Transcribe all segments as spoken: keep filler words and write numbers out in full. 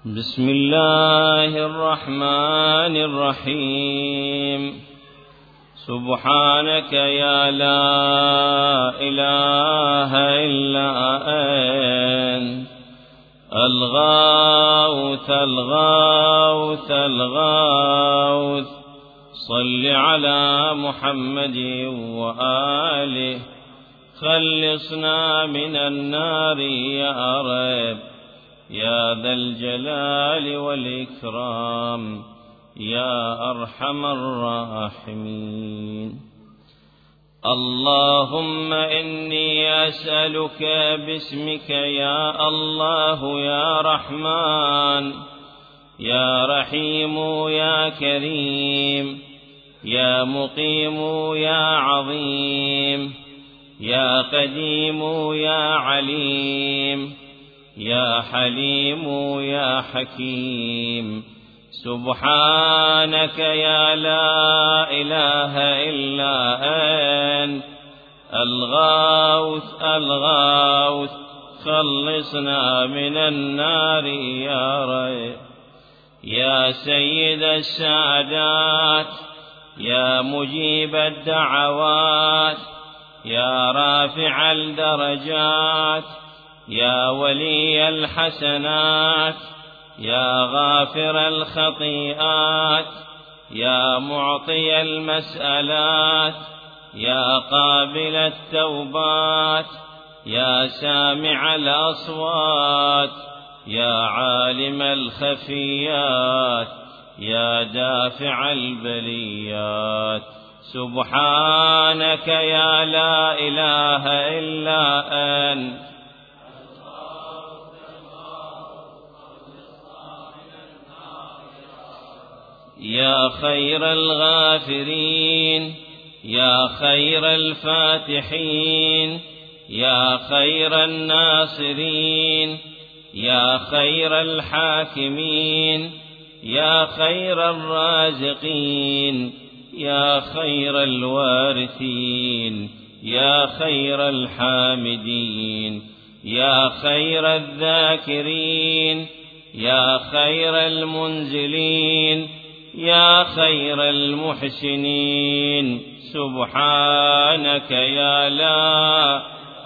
بسم الله الرحمن الرحيم. سبحانك يا لا إله إلا أنت الغوث الغوث الغوث. صل على محمد وآله خلصنا من النار يا رب يا ذا الجلال والإكرام يا أرحم الراحمين. اللهم إني أسألك باسمك يا الله يا رحمن يا رحيم يا كريم يا مقيم يا عظيم يا قديم يا عليم يا حليم يا حكيم. سبحانك يا لا إله إلا أنت الغوث الغوث. خلصنا من النار يا رب يا سيد السادات يا مجيب الدعوات يا رافع الدرجات يا ولي الحسنات يا غافر الخطيئات يا معطي المسألات يا قابل التوبات يا سامع الأصوات يا عالم الخفيات يا دافع البليات. سبحانك يا لا إله إلا أنت يا خير الغافرين يا خير الفاتحين يا خير الناصرين يا خير الحاكمين يا خير الرازقين يا خير الوارثين يا خير الحامدين يا خير الذاكرين يا خير المنزلين يا خير المحسنين. سبحانك يا لا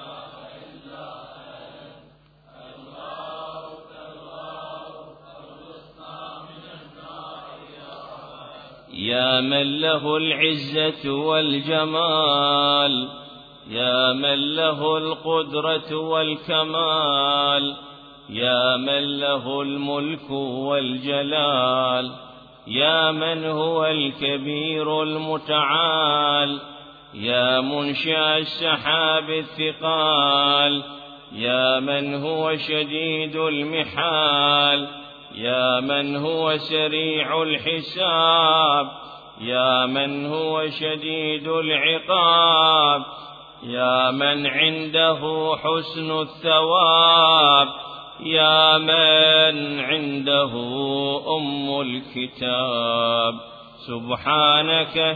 يا من له العزة والجمال يا من له القدرة والكمال يا من له الملك والجلال يا من هو الكبير المتعال يا منشأ السحاب الثقال يا من هو شديد المحال يا من هو سريع الحساب يا من هو شديد العقاب يا من عنده حسن الثواب يا من عنده أم الكتاب. سبحانك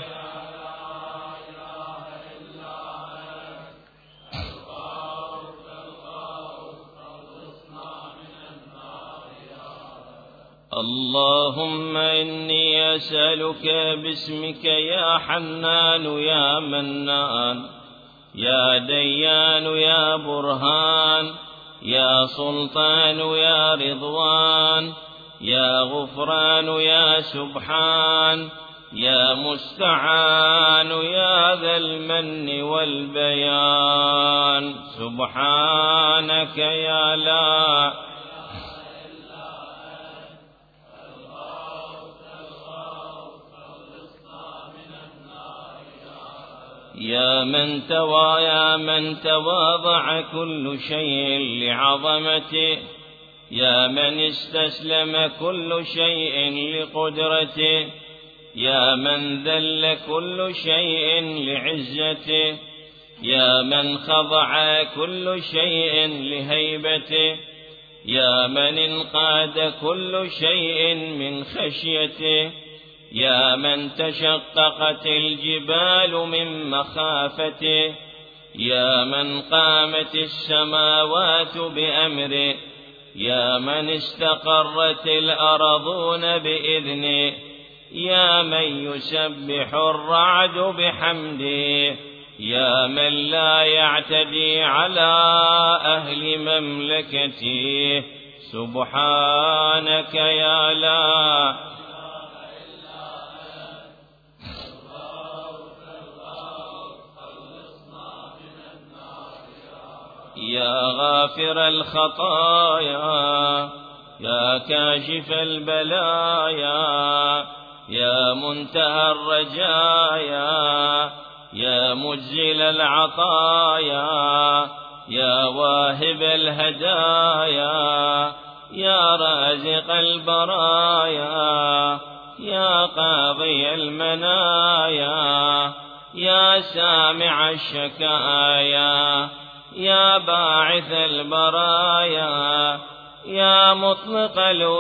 اللهم إني أسألك باسمك يا حنان يا منان يا ديان يا برهان يا سلطان يا رضوان يا غفران يا سبحان يا مستعان يا ذا المن والبيان. سبحانك يا لا يا من توى يا من تواضع كل شيء لعظمته يا من استسلم كل شيء لقدرته يا من ذل كل شيء لعزته يا من خضع كل شيء لهيبته يا من انقاد كل شيء من خشيته يا من تشققت الجبال من مخافته يا من قامت السماوات بأمره يا من استقرت الأرضون بإذنه، يا من يسبح الرعد بحمده، يا من لا يعتدي على أهل مملكته، سبحانك يا لا يا غافر الخطايا، يا كاشف البلايا، يا منتهى الرجايا، يا مجزل العطايا، يا واهب الهدايا، يا رازق البرايا، يا قاضي المنايا، يا سامع الشكايا، يا باعث البرايا، يا مطلق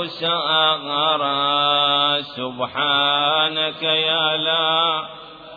الأسارى، سبحانك يا لا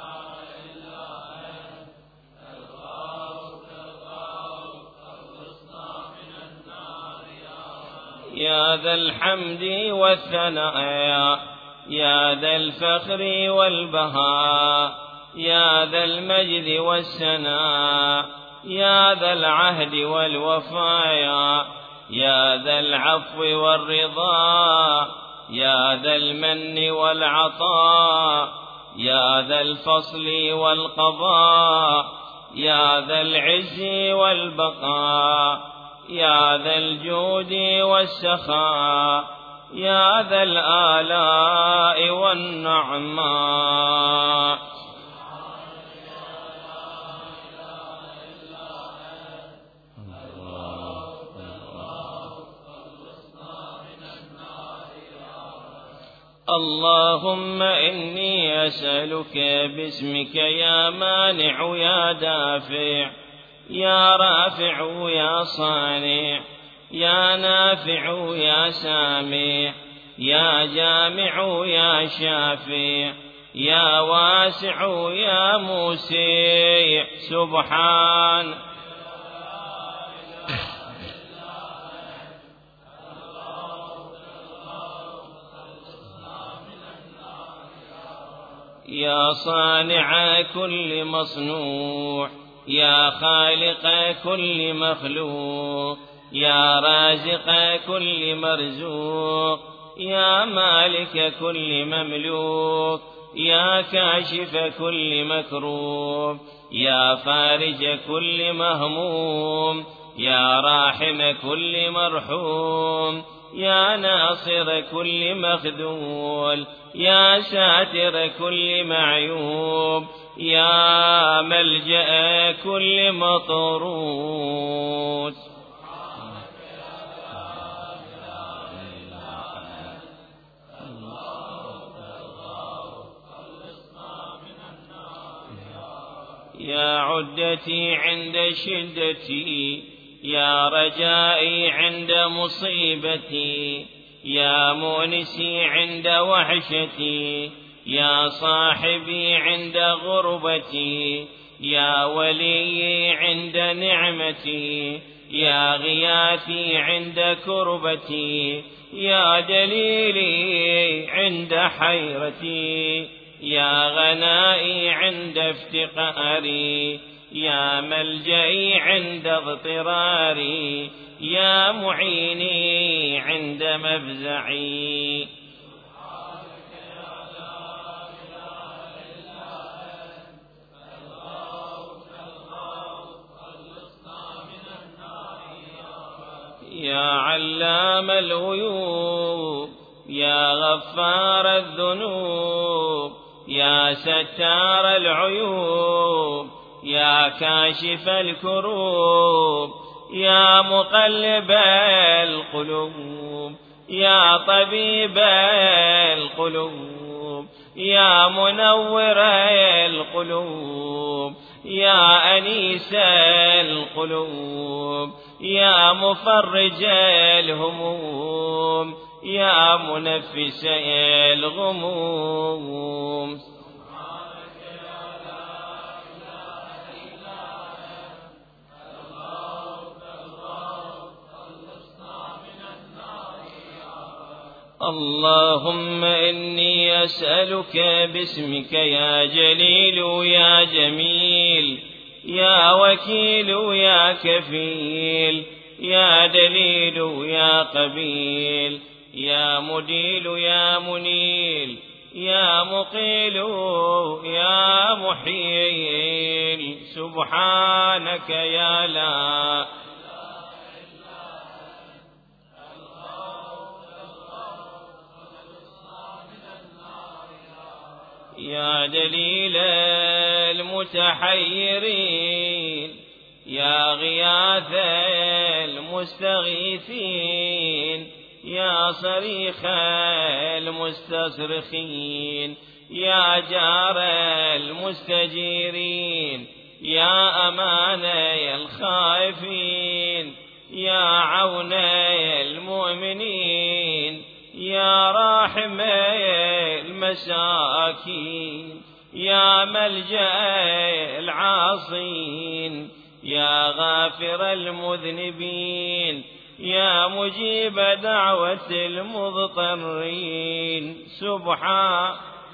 يا ذا الحمد والثناء، يا ذا الفخر والبهاء، يا ذا المجد والسناء، يا ذا العهد والوفايا، يا ذا العفو والرضا، يا ذا المن والعطاء، يا ذا الفصل والقضاء، يا ذا العز والبقاء، يا ذا الجود والسخاء، يا ذا الآلاء والنعماء. اللهم إني أسألك باسمك يا مانع يا دافع، يا رافع يا صانع، يا نافع يا سامع، يا جامع يا شافع، يا واسع يا موسع، سبحان يا صانع كل مصنوع، يا خالق كل مخلوق، يا رازق كل مرزوق، يا مالك كل مملوك، يا كاشف كل مكروب، يا فارج كل مهموم، يا راحم كل مرحوم، يا ناصر كل مخذول، يا ساتر كل معيوب، يا ملجأ كل مطرود. يا عدتي عند شدتي، يا رجائي عند مصيبتي، يا مونسي عند وحشتي، يا صاحبي عند غربتي، يا ولي عند نعمتي، يا غياثي عند كربتي، يا دليلي عند حيرتي، يا غنائي عند افتقاري، يا ملجئي عند اضطراري، يا معيني عند مفزعي. يا علام الغيوب، يا غفار الذنوب، يا ستار العيوب، يا كاشف الكروب، يا مقلب القلوب، يا طبيب القلوب، يا منور القلوب، يا أنيس القلوب، يا مفرج الهموم، يا منفس الغموم. اللهم إني أسألك باسمك يا جليل يا جميل يا وكيل يا كفيل يا دليل يا قبيل يا مديل يا منيل يا مقيل يا محيل سبحانك يا لا يا دليل المتحيرين يا غياث المستغيثين يا صريخ المستصرخين يا جار المستجيرين يا أمان الخائفين يا عون المؤمنين يا راحم المساكين يا ملجأ العاصين يا غافر المذنبين يا مجيب دعوة المضطرين سبحان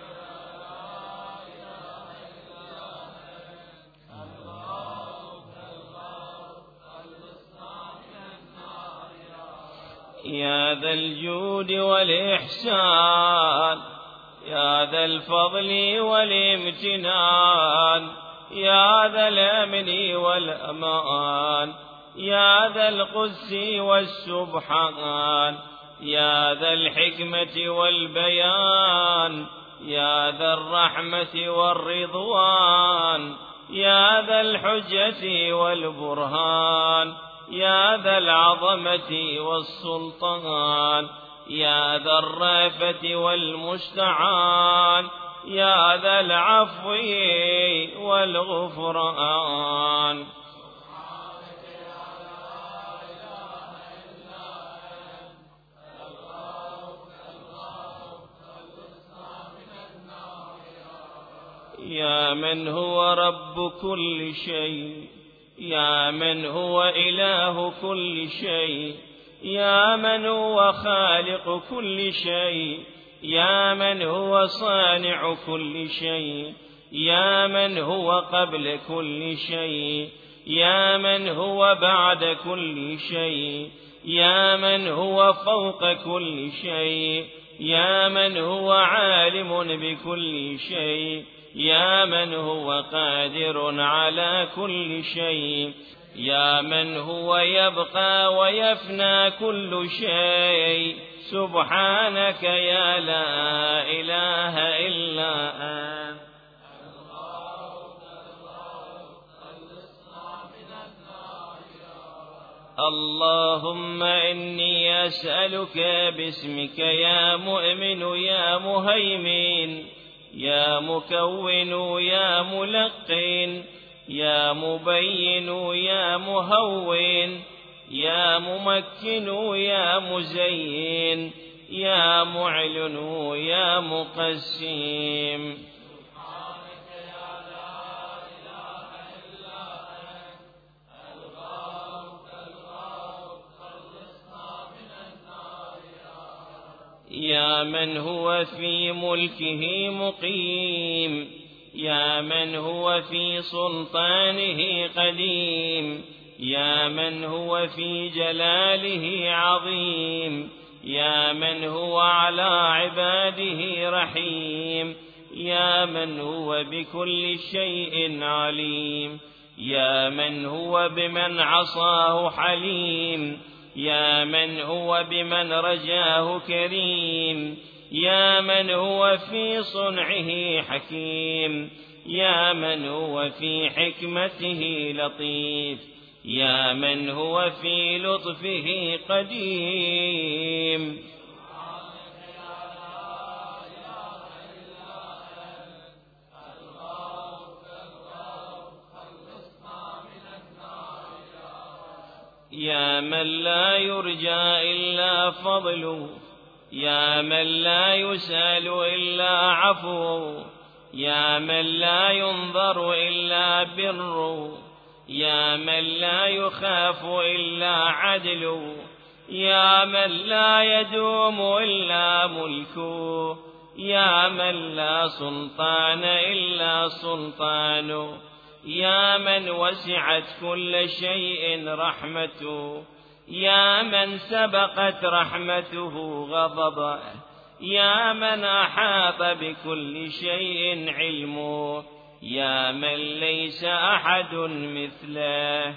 يا ذا الجود والإحسان يا ذا الفضل والامتنان يا ذا الأمن والأمان يا ذا القدس والسبحان يا ذا الحكمة والبيان يا ذا الرحمة والرضوان يا ذا الحجة والبرهان يا ذا العظمة والسلطان يا ذا الرأفة والمستعان يا ذا العفو والغفران يا من هو رب كل شيء يا من هو إله كل شيء يا من هو خالق كل شيء يا من هو صانع كل شيء يا من هو قبل كل شيء يا من هو بعد كل شيء يا من هو فوق كل شيء يا من هو عالم بكل شيء يا من هو قادر على كل شيء يا من هو يبقى ويفنى كل شيء سبحانك يا لا إله إلا أنت اللهم إني أسألك باسمك يا مؤمن يا مهيمن يا مكون يا ملقن يا مبين يا مهون يا ممكن يا مزين يا معلن يا مقسم يا من هو في ملكه مقيم يا من هو في سلطانه قديم يا من هو في جلاله عظيم يا من هو على عباده رحيم يا من هو بكل شيء عليم يا من هو بمن عصاه حليم يا من هو بمن رجاه كريم يا من هو في صنعه حكيم يا من هو في حكمته لطيف يا من هو في لطفه قديم يا من لا يرجى إلا فضله يا من لا يسأل إلا عفوه يا من لا ينظر إلا بره يا من لا يخاف إلا عدله يا من لا يدوم إلا ملكه، يا من لا سلطان إلا سلطانه، يا من وسعت كل شيء رحمته، يا من سبقت رحمته غضبه، يا من أحاط بكل شيء علمه، يا من ليس أحد مثله.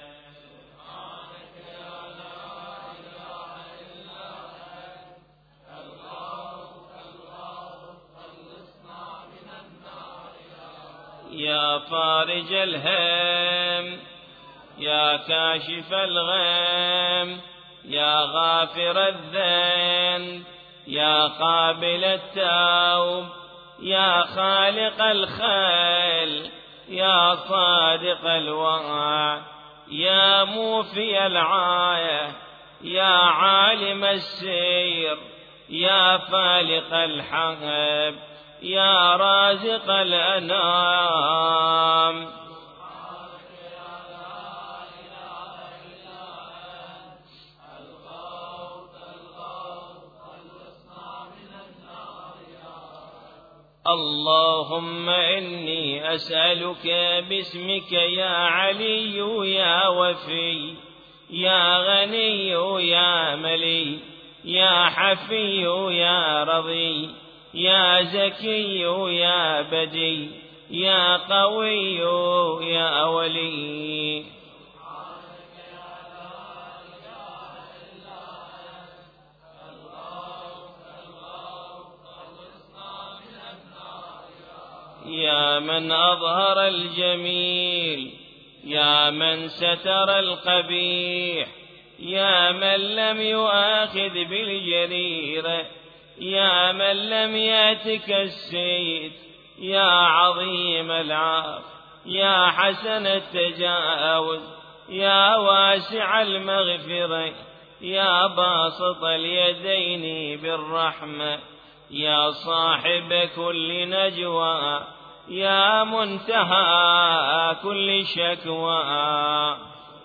يا فارج الهم، يا كاشف الغم، يا غافر الذنب، يا قابل التوب، يا خالق الخلق، يا صادق الوعد، يا موفي العاية، يا عالم السير، يا فالق الحب، يا رازق الأنام. اللهم إني أسألك باسمك يا علي يا وفي، يا غني يا ملي، يا حفي يا رضي، يا زكي يا بدي، يا قوي يا ولي. يا من أظهر الجميل، يا من ستر القبيح، يا من لم يؤاخذ بالجريرة، يا من لم يأتك السيد، يا عظيم العاف، يا حسن التجاوز، يا واسع المغفرة، يا باسط اليدين بالرحمة، يا صاحب كل نجوى، يا منتهى كل شكوى.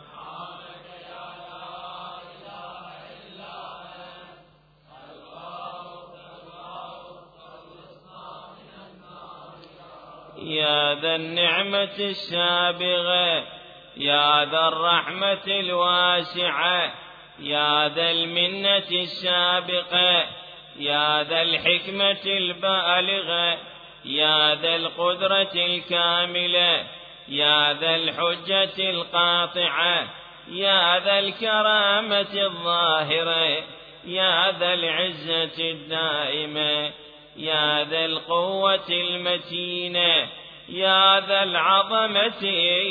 يا ذا النعمة السابغة، يا ذا الرحمة الواسعة، يا ذا المنة السابقة، يا ذا الحكمة البالغة، يا ذا القدرة الكاملة، يا ذا الحجة القاطعة، يا ذا الكرامة الظاهرة، يا ذا العزة الدائمة، يا ذا القوة المتينة، يا ذا العظمة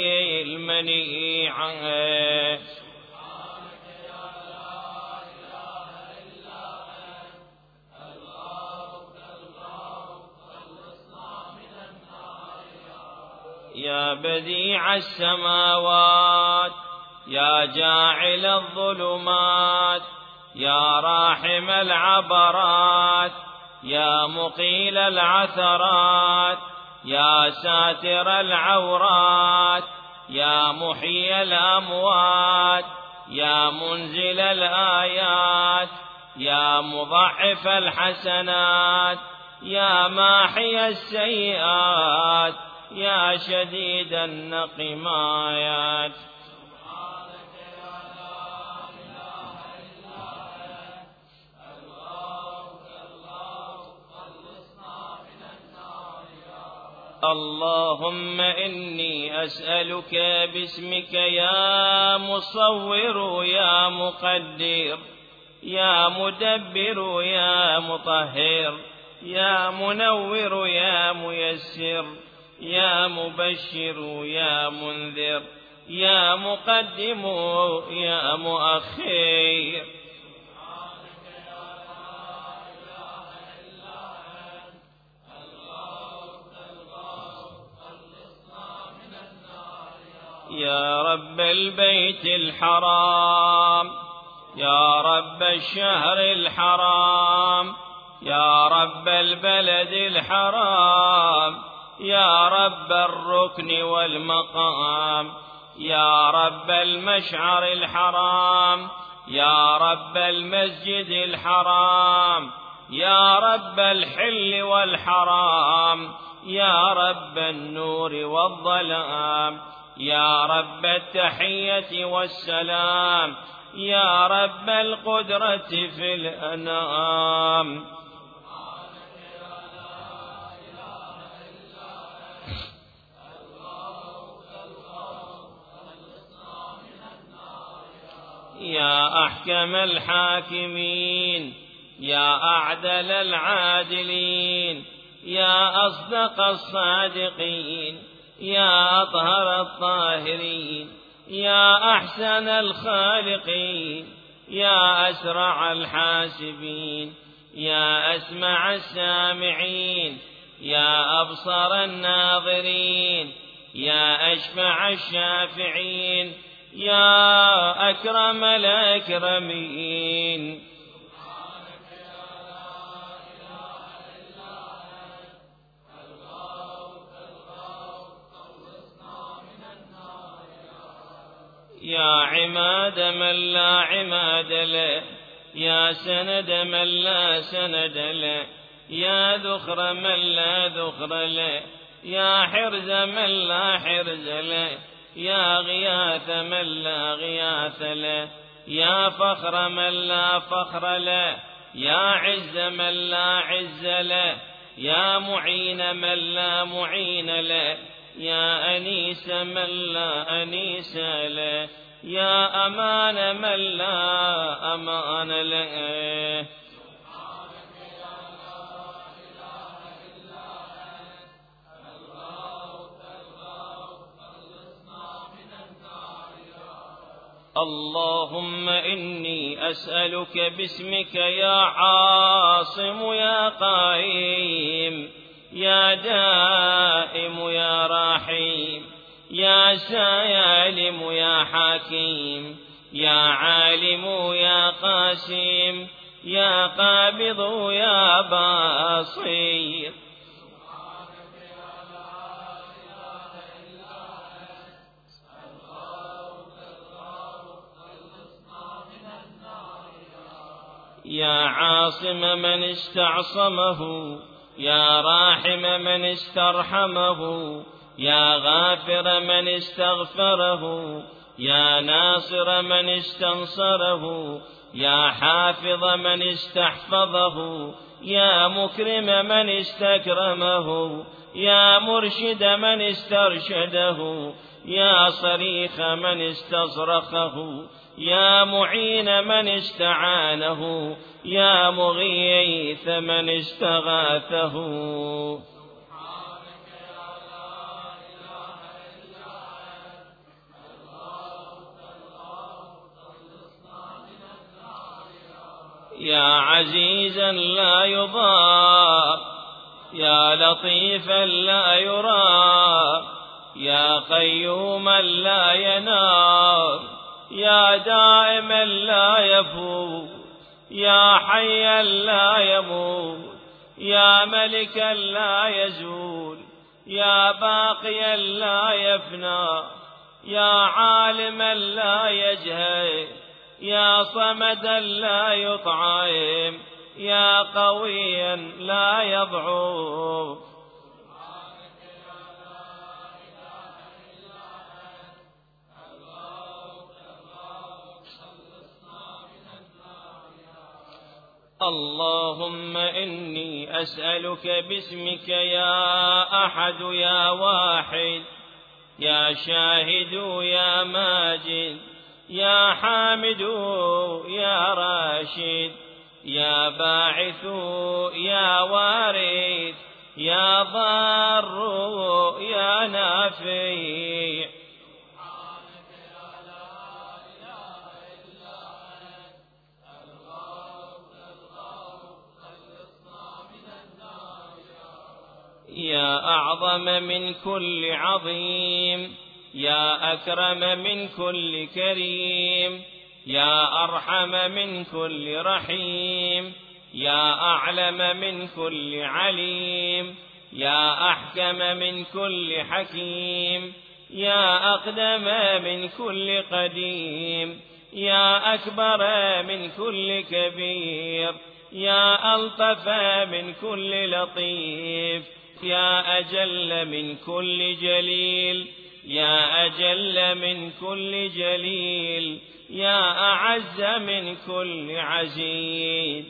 المنيعة. يا بديع السماوات، يا جاعل الظلمات، يا راحم العبرات، يا مقيل العثرات، يا ساتر العورات، يا محيي الأموات، يا منزل الآيات، يا مضاعف الحسنات، يا ماحي السيئات، يا شديد النقمات. اللهم إني أسألك باسمك يا مصور يا مقدر، يا مدبر يا مطهر، يا منور يا ميسر، يا مبشر يا منذر، يا مقدم يا مؤخر. يا رب البيت الحرام، يا رب الشهر الحرام، يا رب البلد الحرام، يا رب الركن والمقام، يا رب المشعر الحرام، يا رب المسجد الحرام، يا رب الحل والحرام، يا رب النور والظلام، يا رب التحية والسلام، يا رب القدرة في الأنام. يا أحكم الحاكمين، يا أعدل العادلين، يا أصدق الصادقين، يا أطهر الطاهرين، يا أحسن الخالقين، يا أسرع الحاسبين، يا أسمع السامعين، يا أبصر الناظرين، يا أشفع الشافعين، يا أكرم الأكرمين. يا عماد من لا عماد له، يا سند من لا سند له، يا ذخر من لا ذخر له، يا حرز من لا حرز له، يا غياث من لا غياث له، يا فخر من لا فخر له، يا عز من لا عز له، يا معين من لا معين له، يا أنيس من لا أنيس له، يا أمان من لا أمان له. اللهم إني أسألك باسمك يا عاصم يا قائم يا دائم يا رحيم يا سالم يا حكيم يا عالم يا قاسم يا قابض يا بصير. يا عاصم من استعصمه، يا راحم من استرحمه، يا غافر من استغفره، يا ناصر من استنصره، يا حافظ من استحفظه، يا مكرم من استكرمه، يا مرشد من استرشده، يا صريخ من استصرخه، يا معين من استعانه، يا مغيث من استغاثه. يا عزيزا لا يضار، يا لطيفا لا يرى، يا قيوما لا ينام، يا دائما لا يفوت، يا حيا لا يموت، يا ملكا لا يزول، يا باقيا لا يفنى، يا عالما لا يجهل، يا صمدا لا يطعم، يا قويا لا يضعف. اللهم إني أسألك باسمك يا أحد يا واحد يا شاهد يا ماجد يا حامد يا راشد يا باعث يا وارث يا ضار يا نافع. يا أعظم من كل عظيم، يا أكرم من كل كريم، يا أرحم من كل رحيم، يا أعلم من كل عليم، يا أحكم من كل حكيم، يا أقدم من كل قديم، يا أكبر من كل كبير، يا ألطف من كل لطيف، يا أجل من كل جليل، يا أجل من كل جليل، يا أعز من كل عزيز.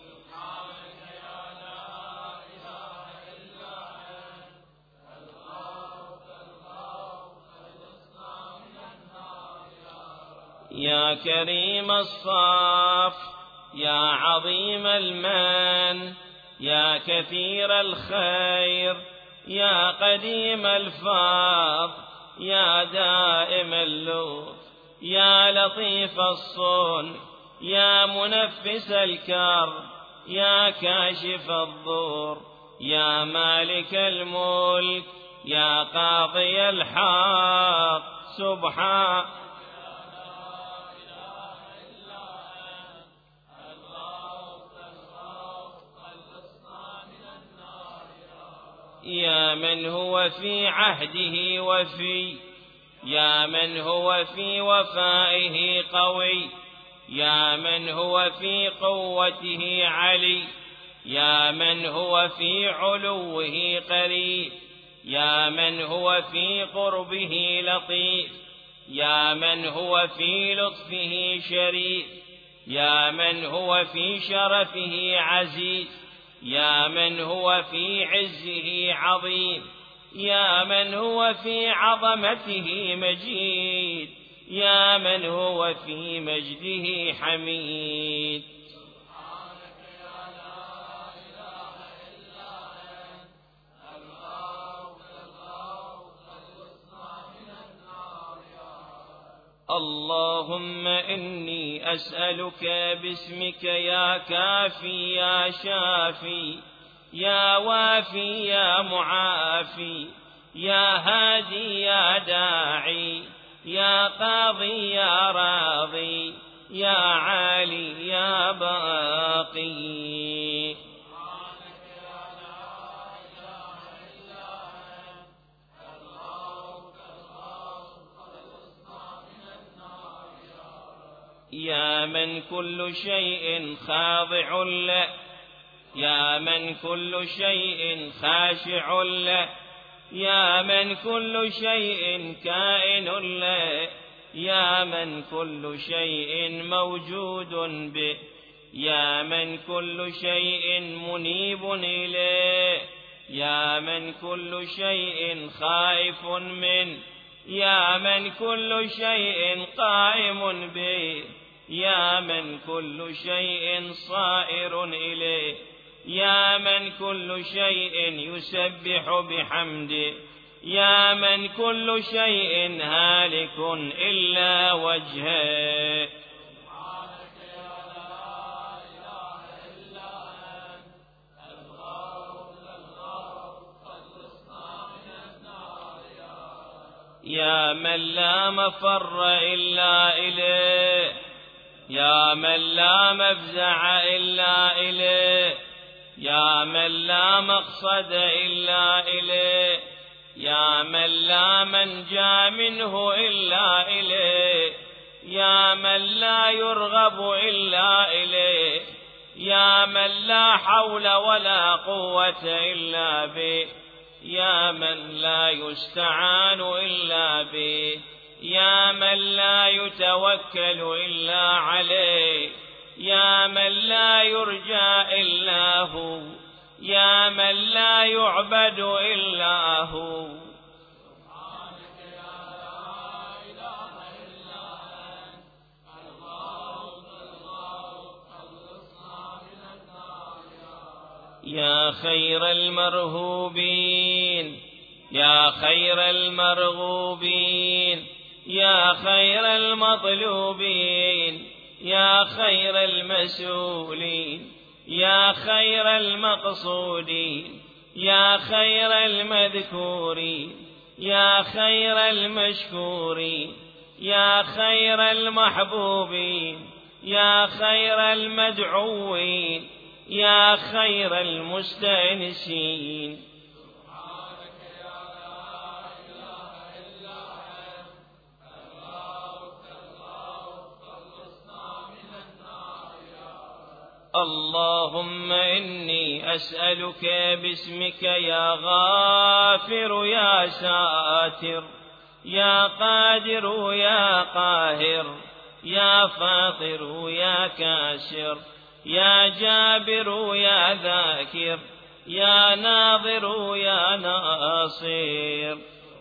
يا كريم الصف، يا عظيم المن، يا كثير الخير، يا قديم الفضل، يا دائم اللطف، يا لطيف الصنع، يا منفس الكرب، يا كاشف الضر، يا مالك الملك، يا قاضي الحق. سبحان يا من هو في عهده وفي، يا من هو في وفائه قوي، يا من هو في قوته علي، يا من هو في علوه قريب، يا من هو في قربه لطيف، يا من هو في لطفه شريف، يا من هو في شرفه عزيز، يا من هو في عزه عظيم، يا من هو في عظمته مجيد، يا من هو في مجده حميد. سبحانك يا لا إله إلا أنت، الغوث الغوث الإصنع من النار يا رب. اللهم إني أسألك باسمك يا كافي يا شافي، يا وافي يا معافي، يا هادي يا داعي، يا قاضي يا راضي، يا عالي يا باقي. يا من كل شيء خاضع له، يا من كل شيء خاشع له، يا من كل شيء كائن له، يا من كل شيء موجود به، يا من كل شيء منيب إليه، يا من كل شيء خائف منه، يا من كل شيء قائم به، يا من كل شيء صائر إليه، يا من كل شيء يسبح بحمده، يا من كل شيء هالك إلا وجهه. سبحانك يا لا إله إلا أنت، الغوث الغوث الإصنع من النار يا رب. يا من لا مفر إلا إليه، يا من لا مفزع إلا إليه، يا من لا مقصد إلا إليه، يا من لا منجى منه إلا إليه، يا من لا يرغب إلا إليه، يا من لا حول ولا قوة إلا به، يا من لا يستعان إلا به، يا من لا يتوكل إلا عليه، يا من لا يرجى إلا هو، يا من لا يعبد إلا هو. سبحانك يا لا إله إلا أنت، الغوث الغوث الإصنع من النار يا رب. يا خير المرهوبين، يا خير المرغوبين، يا خير المطلوبين، يا خير المسؤولين، يا خير المقصودين، يا خير المذكورين، يا خير المشكورين، يا خير المحبوبين، يا خير المدعوين، يا خير المستأنسين. سبحانك يا لا إله إلا أنت، الغوث الغوث اللهم إني أسألك باسمك يا غافر يا ساتر يا قادر يا قاهر يا فاطر يا كاسر يا جابر يا ذاكر يا ناظر يا ناصر.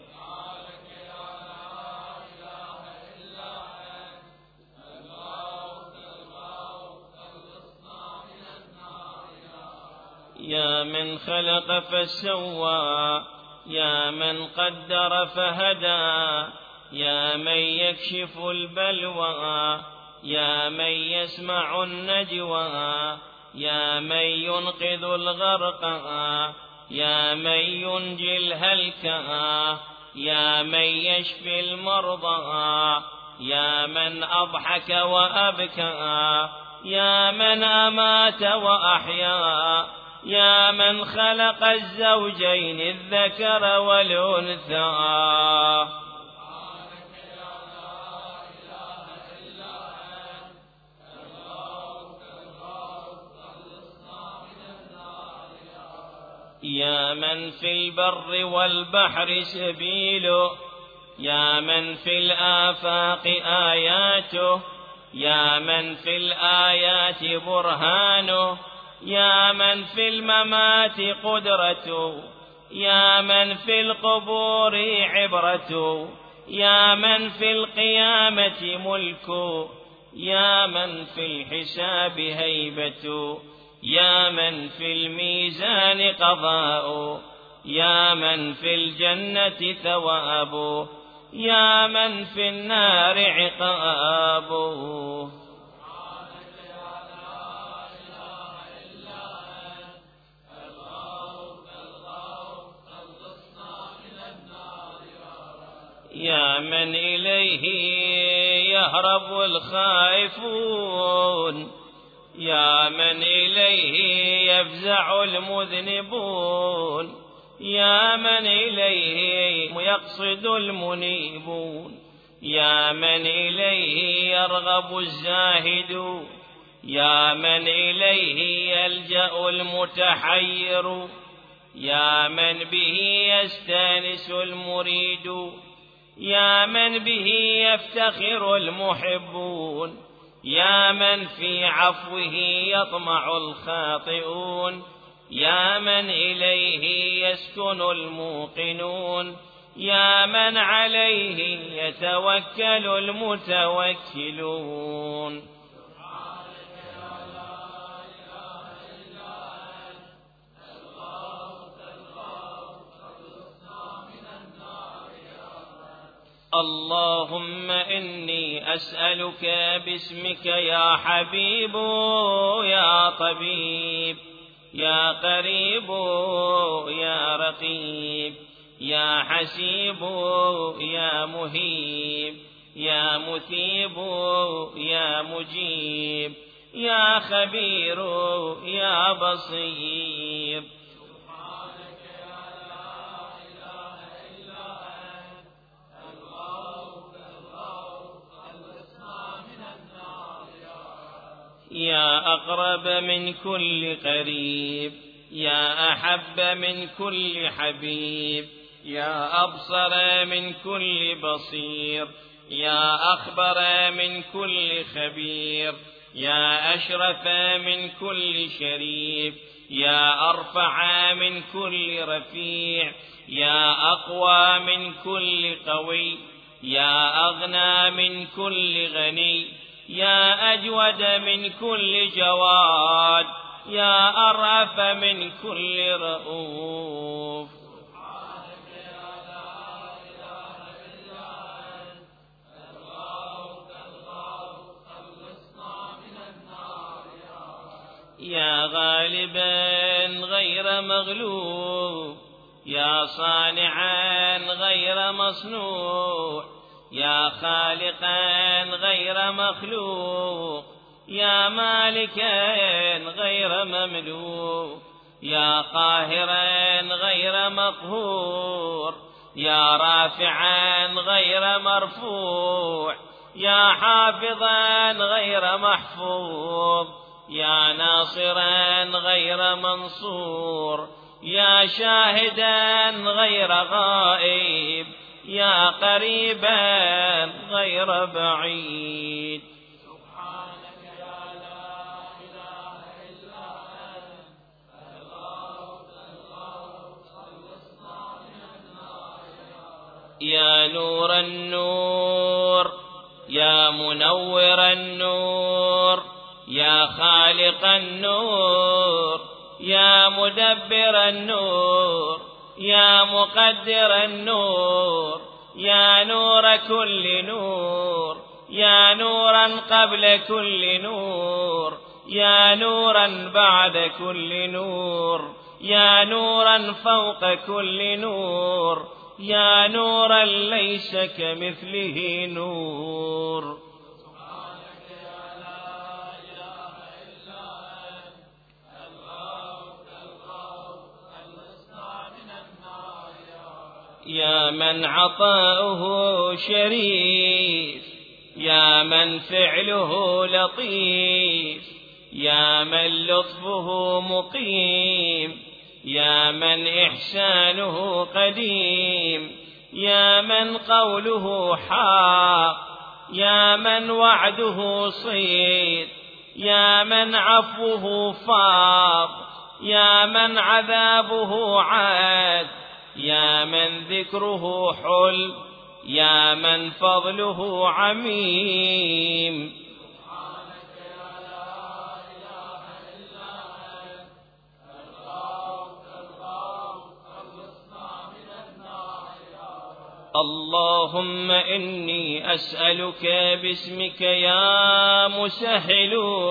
يا من خلق فسوى يا من قدر فهدى يا من يكشف البلوى يا من يسمع النجوى يا من ينقذ الغرقى يا من ينجي الهلكى يا من يشفي المرضى يا من أضحك وأبكى يا من أمات وأحيا يا من خلق الزوجين الذكر والأنثى. يا من في البر والبحر سبيله يا من في الآفاق آياته يا من في الآيات برهانه يا من في الممات قدرته يا من في القبور عبرته يا من في القيامة ملكه يا من في الحساب هيبته يا من في الميزان قضاء يا من في الجنة ثواب يا من في النار عقاب. يا من إليه يهرب الخائفون يا من إليه يفزع المذنبون يا من إليه يقصد المنيبون يا من إليه يرغب الزاهد يا من إليه يلجأ المتحير يا من به يستانس المريد يا من به يفتخر المحبون يا من في عفوه يطمع الخاطئون يا من إليه يسكن الموقنون يا من عليه يتوكل المتوكلون. اللهم إني أسألك باسمك يا حبيب يا طبيب يا قريب يا رقيب يا حسيب يا مهيب يا مثيب يا مجيب يا خبير يا بصير. يا أقرب من كل قريب يا أحب من كل حبيب يا أبصر من كل بصير يا أخبر من كل خبير يا أشرف من كل شريف يا أرفع من كل رفيع يا أقوى من كل قوي يا أغنى من كل غني يا أجود من كل جواد يا أرأف من كل رؤوف. يا غالبا غير مغلوب يا صانعا غير مصنوع يا خالقا غير مخلوق يا مالكا غير مملوك يا قاهرا غير مقهور يا رافعا غير مرفوع يا حافظا غير محفوظ يا ناصرا غير منصور، يا شاهدا غير غائب، يا قريبا غير بعيد. سبحانك يا لا إله إلا أنت، الغوث الغوث خلصنا من النار يا نور النور، يا منور النور، يا خالق النور، يا مدبر النور، يا مقدر النور، يا نور كل نور، يا نورا قبل كل نور، يا نورا بعد كل نور، يا نورا فوق كل نور، يا نورا ليس كمثله نور. سبحانك يا لا إله إلا أنت، الغوث الغوث خلصنا من النار يا من عطاؤه شريف، يا من فعله لطيف، يا من لطفه مقيم، يا من إحسانه قديم، يا من قوله حق، يا من وعده صيد، يا من عفوه فاض، يا من عذابه عاد، يا من ذكره حل، يا من فضله عميم. سبحانك يا لا إله إلا أنت، الغوث الغوث خلصنا من النار اللهم إني أسألك باسمك يا مسهل،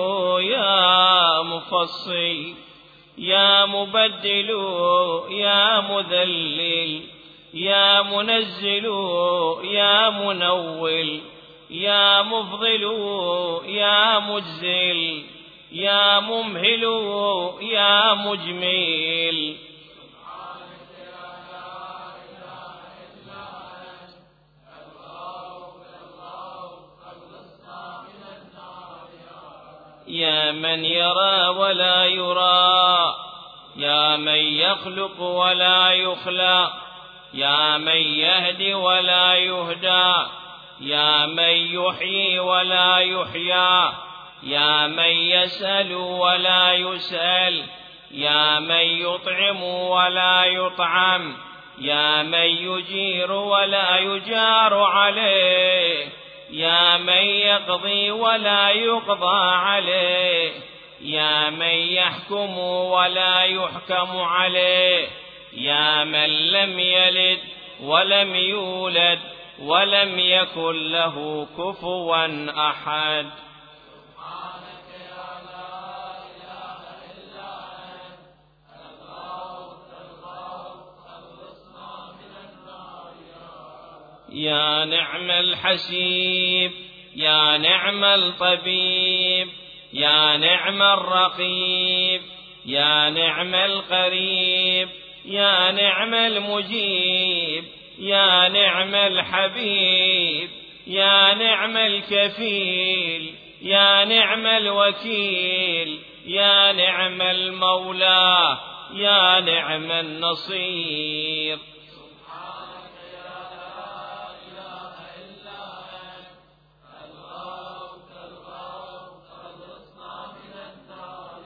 يا مفصل، يا مبدل، يا مذلل، يا منزل، يا منول، يا مفضل، يا مجزل، يا ممهل، يا مجمل. سبحانك يا لا إله إلا أنت، الغوث الغوث خلصنا من النار يا من يرى ولا يرى، يا من يخلق ولا يخلق، يا من يهدي ولا يهدى، يا من يحيي ولا يحيى، يا من يسأل ولا يسأل، يا من يطعم ولا يطعم، يا من يجير ولا يجار عليه، يا من يقضي ولا يقضى عليه، يا من يحكم ولا يحكم عليه، يا من لم يلد ولم يولد ولم يكن له كفوا أحد. سبحانك يا لا إله إلا أنت، الغوث الغوث خلصنا من النار يا نعم الحسيب، يا نعم الطبيب، يا نعم الرقيب، يا نعم القريب، يا نعم المجيب، يا نعم الحبيب، يا نعم الكفيل، يا نعم الوكيل، يا نعم المولى، يا نعم النصير. سبحانك يا لا إله إلا أنت، الغوث الغوث خلصنا من النار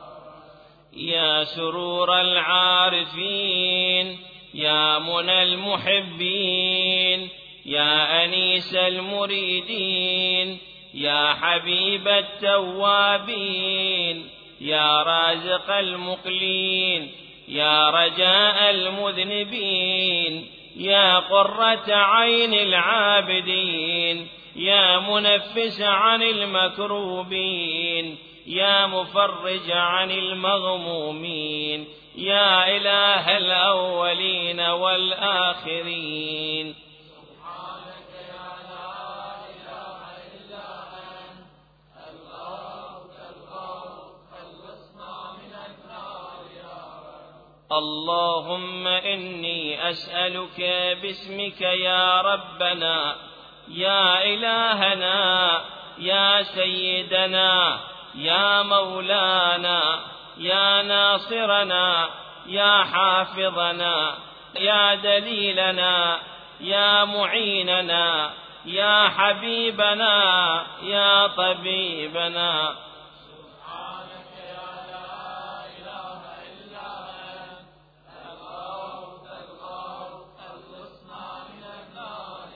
يا سرور العارفين، يا منى المحبين، يا أنيس المريدين، يا حبيب التوابين، يا رازق المقلين، يا رجاء المذنبين، يا قرة عين العابدين، يا منفس عن المكروبين، يا مفرج عن المغمومين، يا إله الأولين والآخرين. سبحانك يا لا إله إلا أنت، الغوث الغوث خلصنا من النار اللهم إني أسألك باسمك يا ربنا، يا إلهنا، يا سيدنا، يا مولانا يا ناصرنا يا حافظنا يا دليلنا يا معيننا يا حبيبنا يا طبيبنا. سبحانك يا لا إله إلا أنت الغوث الغوث خلصنا من النار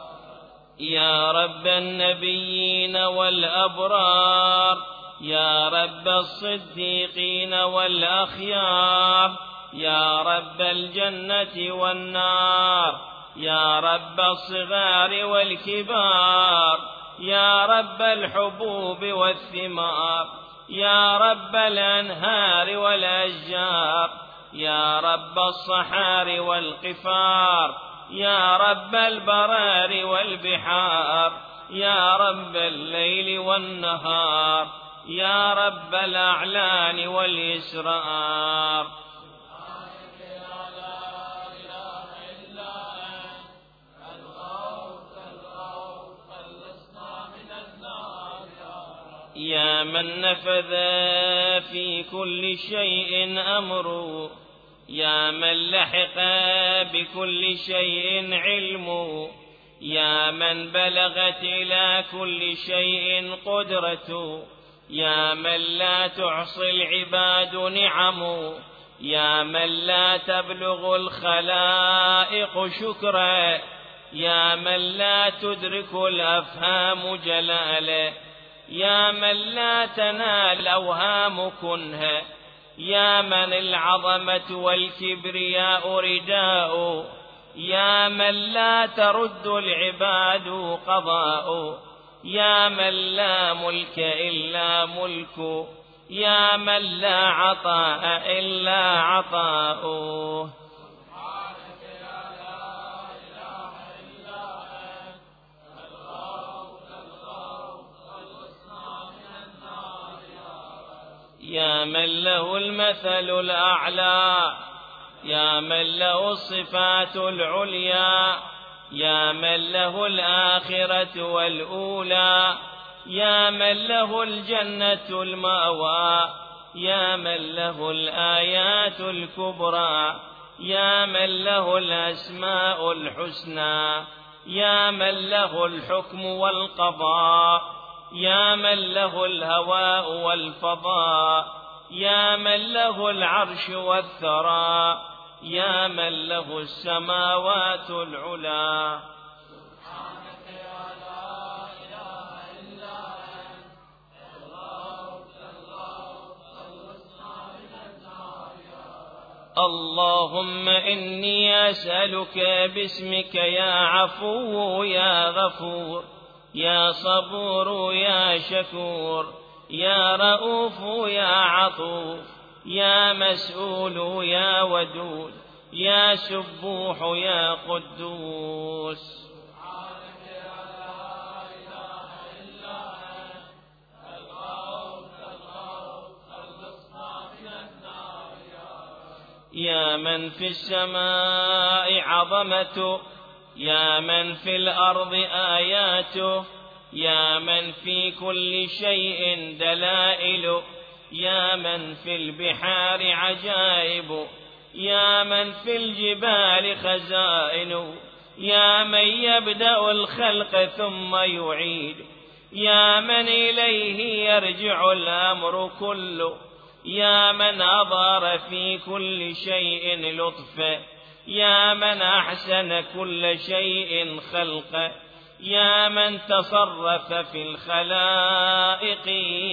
يا رب النبيين والأبرار يا رب الصديقين والأخيار يا رب الجنة والنار يا رب الصغار والكبار يا رب الحبوب والثمار يا رب الأنهار والأشجار يا رب الصحار والقفار يا رب البرار والبحار يا رب الليل والنهار يا رب الأعلان والإسرار. سبحانك يا لا إله إلا أنت الغوث الغوث خلصنا من النار يا من نفذ في كل شيء أمره يا من لحق بكل شيء علمه يا من بلغت إلى كل شيء قدرته يا من لا تحصي العباد نعمه يا من لا تبلغ الخلائق شكره يا من لا تدرك الأفهام جلاله يا من لا تنال الأوهام كنها يا من العظمة والكبرياء رداء يا من لا ترد العباد قضاء يا من لا ملك إلا ملك يا من لا عطاء إلا عطاؤه. سبحانك يا لا إله إلا أنت الغوث الغوث خلصنا من النار يا من له المثل الأعلى يا من له الصفات العليا يا من له الآخرة والأولى يا من له الجنة المأوى يا من له الآيات الكبرى يا من له الأسماء الحسنى يا من له الحكم والقضاء يا من له الهواء والفضاء يا من له العرش والثرى يا من له السماوات العلى. سبحانك يا لا إله إلا أنت الغوث الغوث خلصنا من النار اللهم إني أسألك باسمك يا عفو يا غفور يا صبور يا شكور يا رؤوف يا عطوف يا مسؤول يا ودود يا سبوح يا قدوس. سبحانك يا لا إله إلا أنت الغوث الغوث خلصنا من النار يا من في السماء عظمته يا من في الأرض آياته يا من في كل شيء دلائل يا من في البحار عجائب يا من في الجبال خزائن يا من يبدأ الخلق ثم يعيد يا من إليه يرجع الأمر كله يا من أظهر في كل شيء لطفا يا من أحسن كل شيء خلقا يا من تصرف في الخلائق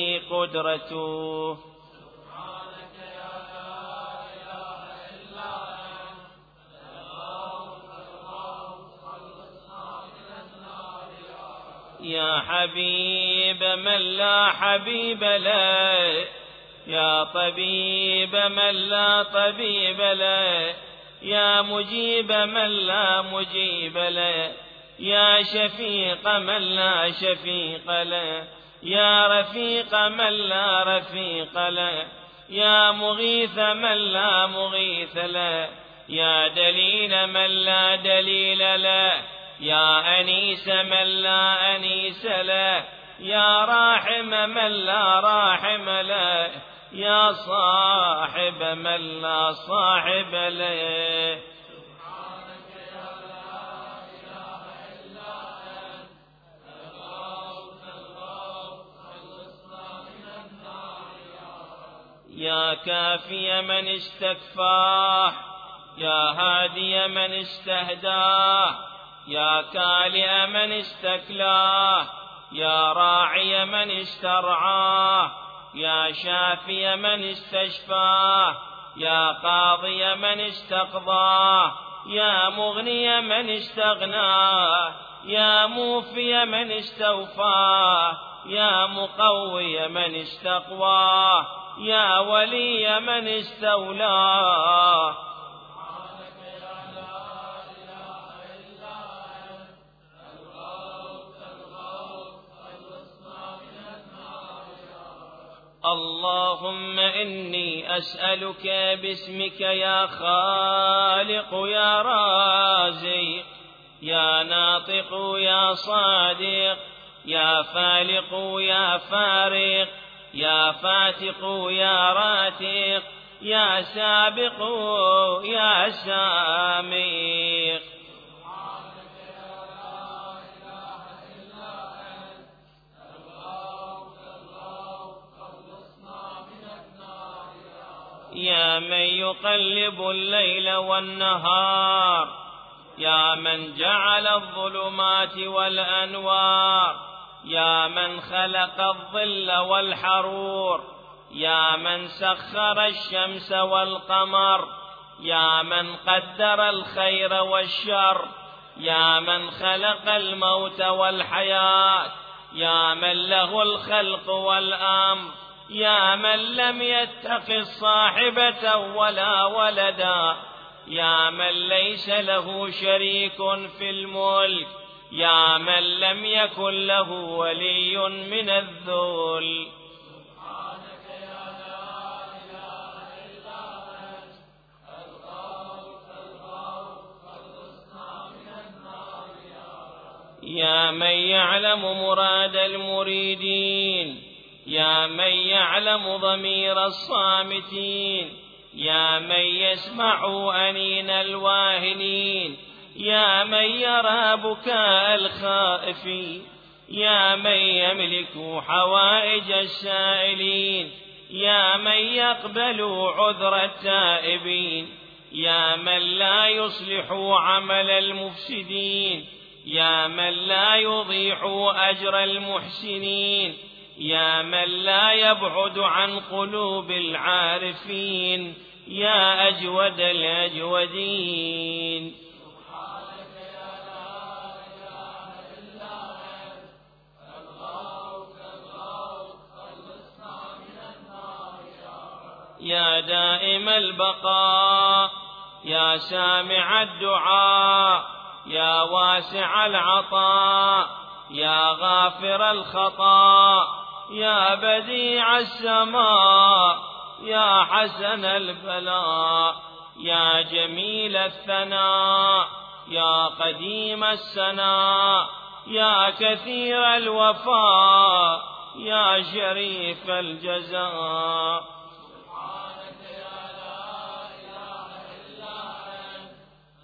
قدرته. سبحانك يا لا إله إلا أنت الغوث الغوث خلصنا من النار يا حبيب من لا حبيب له يا طبيب من لا طبيب له يا مجيب من لا مجيب له يا شفيق من لا شفيق له يا رفيق من لا رفيق له يا مغيث من لا مغيث له يا دليل من لا دليل له يا أنيس من لا أنيس له يا راحم من لا راحم له، يا صاحب من لا صاحب له. سبحانك يا لا إله إلا أنت، الغوث الغوث خلصنا من النار يا رب. يا كافي من استكفاه، يا هادي من استهداه، يا كالئ من استكلاه، يا راعي من استرعاه، يا شافي من استشفاه، يا قاضي من استقضاه، يا مغني من استغناه، يا موفي من استوفاه، يا مقوي من استقواه، يا ولي من استولاه. اللهم إني أسألك باسمك يا خالق يا رازق، يا ناطق يا صادق، يا فالق يا فارق، يا فاتق يا راتق، يا سابق يا سامق. يا من يقلب الليل والنهار، يا من جعل الظلمات والأنوار، يا من خلق الظل والحرور، يا من سخر الشمس والقمر، يا من قدر الخير والشر، يا من خلق الموت والحياة، يا من له الخلق والأمر، يا من لم يتخذ صاحبة ولا ولدا، يا من ليس له شريك في الملك، يا من لم يكن له ولي من الذل. سبحانك يا لا إله إلا أنت، الغوث الغوث خلصنا من النار يا رب. يا من يعلم مراد المريدين، يا من يعلم ضمير الصامتين، يا من يسمع أنين الواهنين، يا من يرى بكاء الخائفين، يا من يملك حوائج السائلين، يا من يقبل عذر التائبين، يا من لا يصلح عمل المفسدين، يا من لا يضيع أجر المحسنين، يا من لا يبعد عن قلوب العارفين، يا أجود الأجودين. سبحانك يا لا إله إلا أنت، الغوث الغوث خلصنا من النار يا رب. يا دائم البقاء، يا سامع الدعاء، يا واسع العطاء، يا غافر الخطا، يا بديع السماء، يا حسن البلاء، يا جميل الثناء، يا قديم السناء، يا كثير الوفاء، يا شريف الجزاء. سبحانك يا لا إله إلا أنت،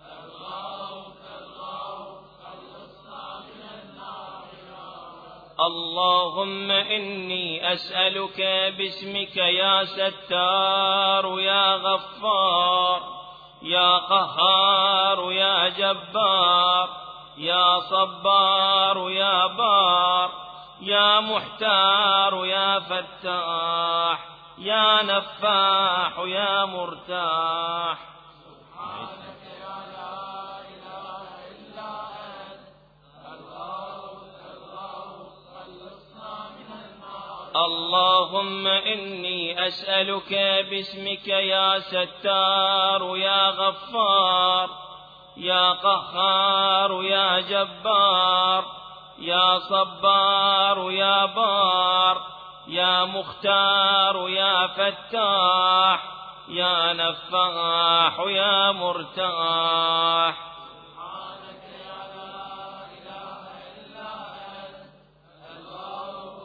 الغوث الغوث خلصنا من النار يا رب. اللهم إني أسألك باسمك يا ستار يا غفار، يا قهار يا جبار، يا صبار يا بار، يا محتار يا فتاح، يا نفاح يا مرتاح. سبحانك يا لا إله إلا أنت، الغوث الغوث خلصنا من النار. اللهم إني أسألك باسمك يا ستار يا غفار، يا قهار يا جبار، يا صبار يا بار، يا مختار يا فتاح، يا نفاح يا مرتاح. سبحانك يا لا إله إلا أنت، الغوث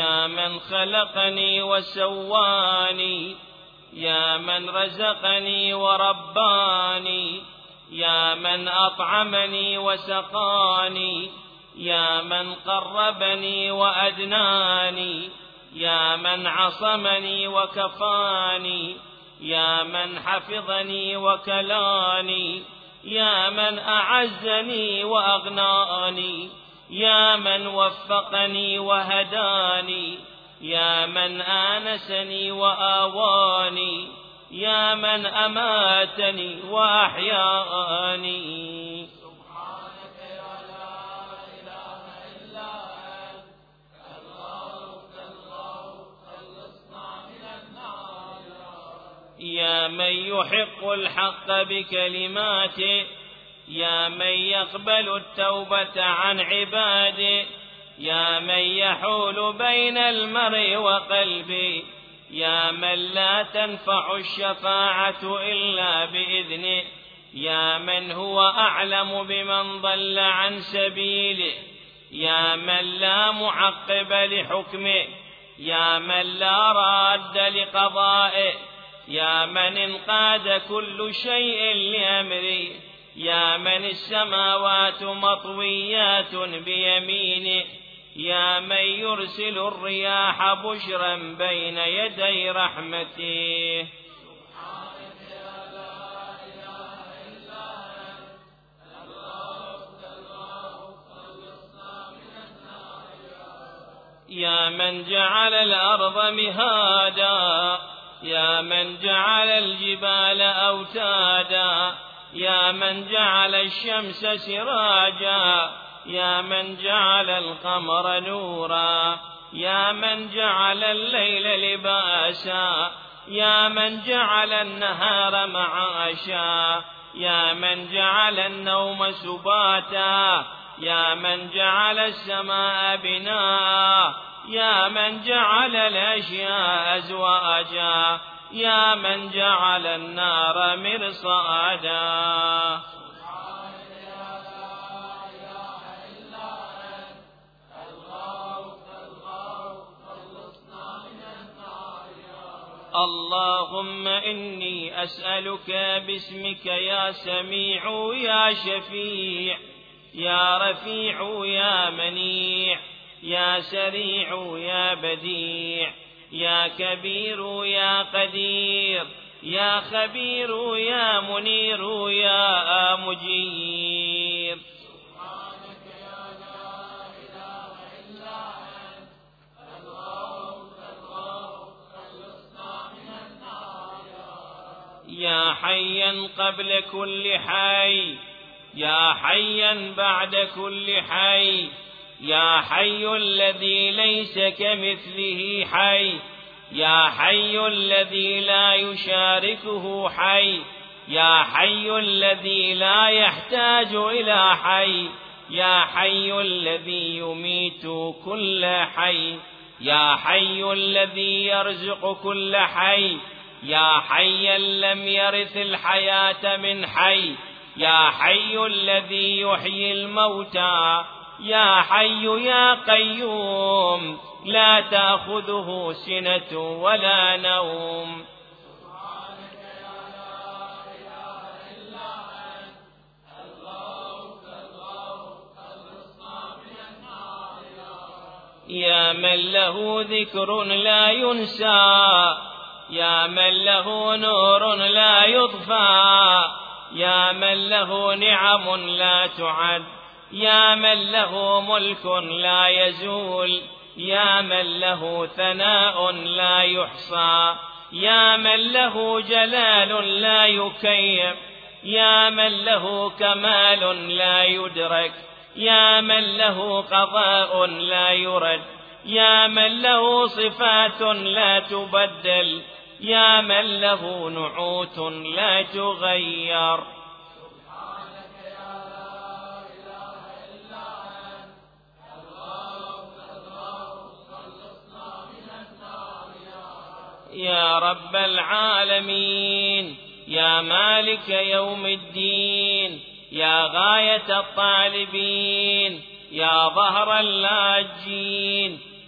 يا من خلقني وسواني، يا من رزقني ورباني، يا من أطعمني وسقاني، يا من قربني وأدناني، يا من عصمني وكفاني، يا من حفظني وكلاني، يا من أعزني وأغناني، يا من وفقني وهداني، يا من آنسني وآواني، يا من أماتني وأحياني. سبحانك يا لا إله إلا أنت، الله الله خلصنا من النار. يا من يحق الحق بكلماته، يا من يقبل التوبة عن عباده، يا من يحول بين المرء وقلبه، يا من لا تنفع الشفاعة إلا بإذنه، يا من هو أعلم بمن ضل عن سبيله، يا من لا معقب لحكمه، يا من لا راد لقضائه، يا من انقاد كل شيء لأمره، يا من السماوات مطويات بيمينه، يا من يرسل الرياح بشرا بين يدي رحمته. سبحانك يا لا إله إلا أنت، الله الله خلصنا من النار. يا من جعل الأرض مهادا، يا من جعل الجبال أوتادا، يا من جعل الشمس سراجا، يا من جعل القمر نورا، يا من جعل الليل لباسا، يا من جعل النهار معاشا، يا من جعل النوم سباتا، يا من جعل السماء بناء، يا من جعل الأشياء أزواجا، يا من جعل النار مرصادا. سبحانك يا لا إله إلا أنت، الله الله خلصنا من النار. اللهم إني أسألك باسمك يا سميع يا شفيع يا رفيع يا منيع يا سريع يا بديع يا كبير يا قدير يا خبير يا منير يا مجير. سبحانك يا لا إله إلا أنت، الله الله خلصنا من النار. يا حيا قبل كل حي، يا حيا بعد كل حي، يا حي الذي ليس كمثله حي، يا حي الذي لا يشاركه حي، يا حي الذي لا يحتاج إلى حي، يا حي الذي يميت كل حي، يا حي الذي يرزق كل حي، يا حيا لم يرث الحياة من حي، يا حي الذي يحيي الموتى، يا حي يا قيوم لا تأخذه سنة ولا نوم. سبحانك يا لا إله إلا أنت، الله الله خلصنا من النار. يا من له ذكر لا ينسى، يا من له نور لا يطفى، يا من له نعم لا تعد، يا من له ملك لا يزول، يا من له ثناء لا يحصى، يا من له جلال لا يكيف، يا من له كمال لا يدرك، يا من له قضاء لا يرد، يا من له صفات لا تبدل، يا من له نعوت لا تغير. سبحانك يا لا إله إلا أنت، الله الله خلصنا من النار. يا رب العالمين، يا مالك يوم الدين، يا غاية الطالبين، يا ظهر اللاجين،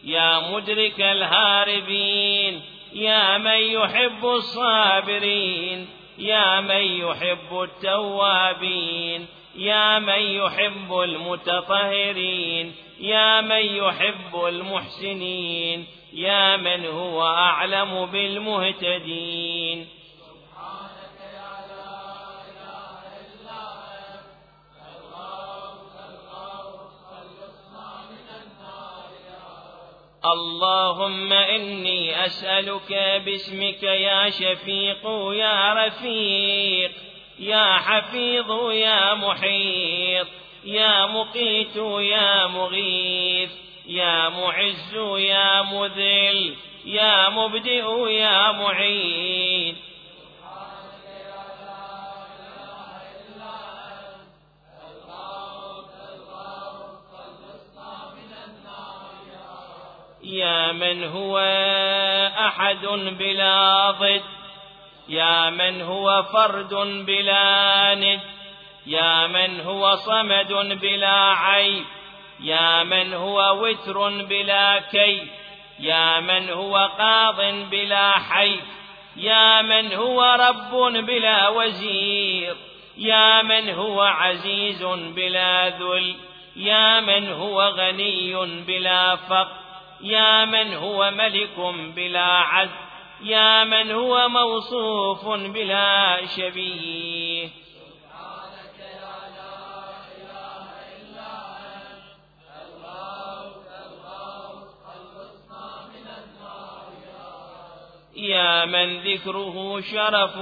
يا مدرك الهاربين، يا من يحب الصابرين، يا من يحب التوابين، يا من يحب المتطهرين، يا من يحب المحسنين، يا من هو أعلم بالمهتدين. سبحانك يا لا إله إلا أنت، اللهم اللهم خلصنا من النار يا رب. اللهم إني أسألك باسمك يا شفيق يا رفيق، يا حفيظ يا محيط، يا مقيت يا مغيث، يا معز يا مذل، يا مبدئ يا معيد. سبحانك يا لا إله إلا أنت، اللهم اللهم خلصنا من النار يا رب. يا من هو أحد بلا ضد، يا من هو فرد بلا ند، يا من هو صمد بلا عيب، يا من هو وتر بلا كي، يا من هو قاض بلا حيف، يا من هو رب بلا وزير، يا من هو عزيز بلا ذل، يا من هو غني بلا فقر، يا من هو ملك بلا عدل، يا من هو موصوف بلا شبيه. سبحانك يا لا إله إلا أنت، اللهم اللهم خلصنا من النار يا رب. يا من ذكره شرف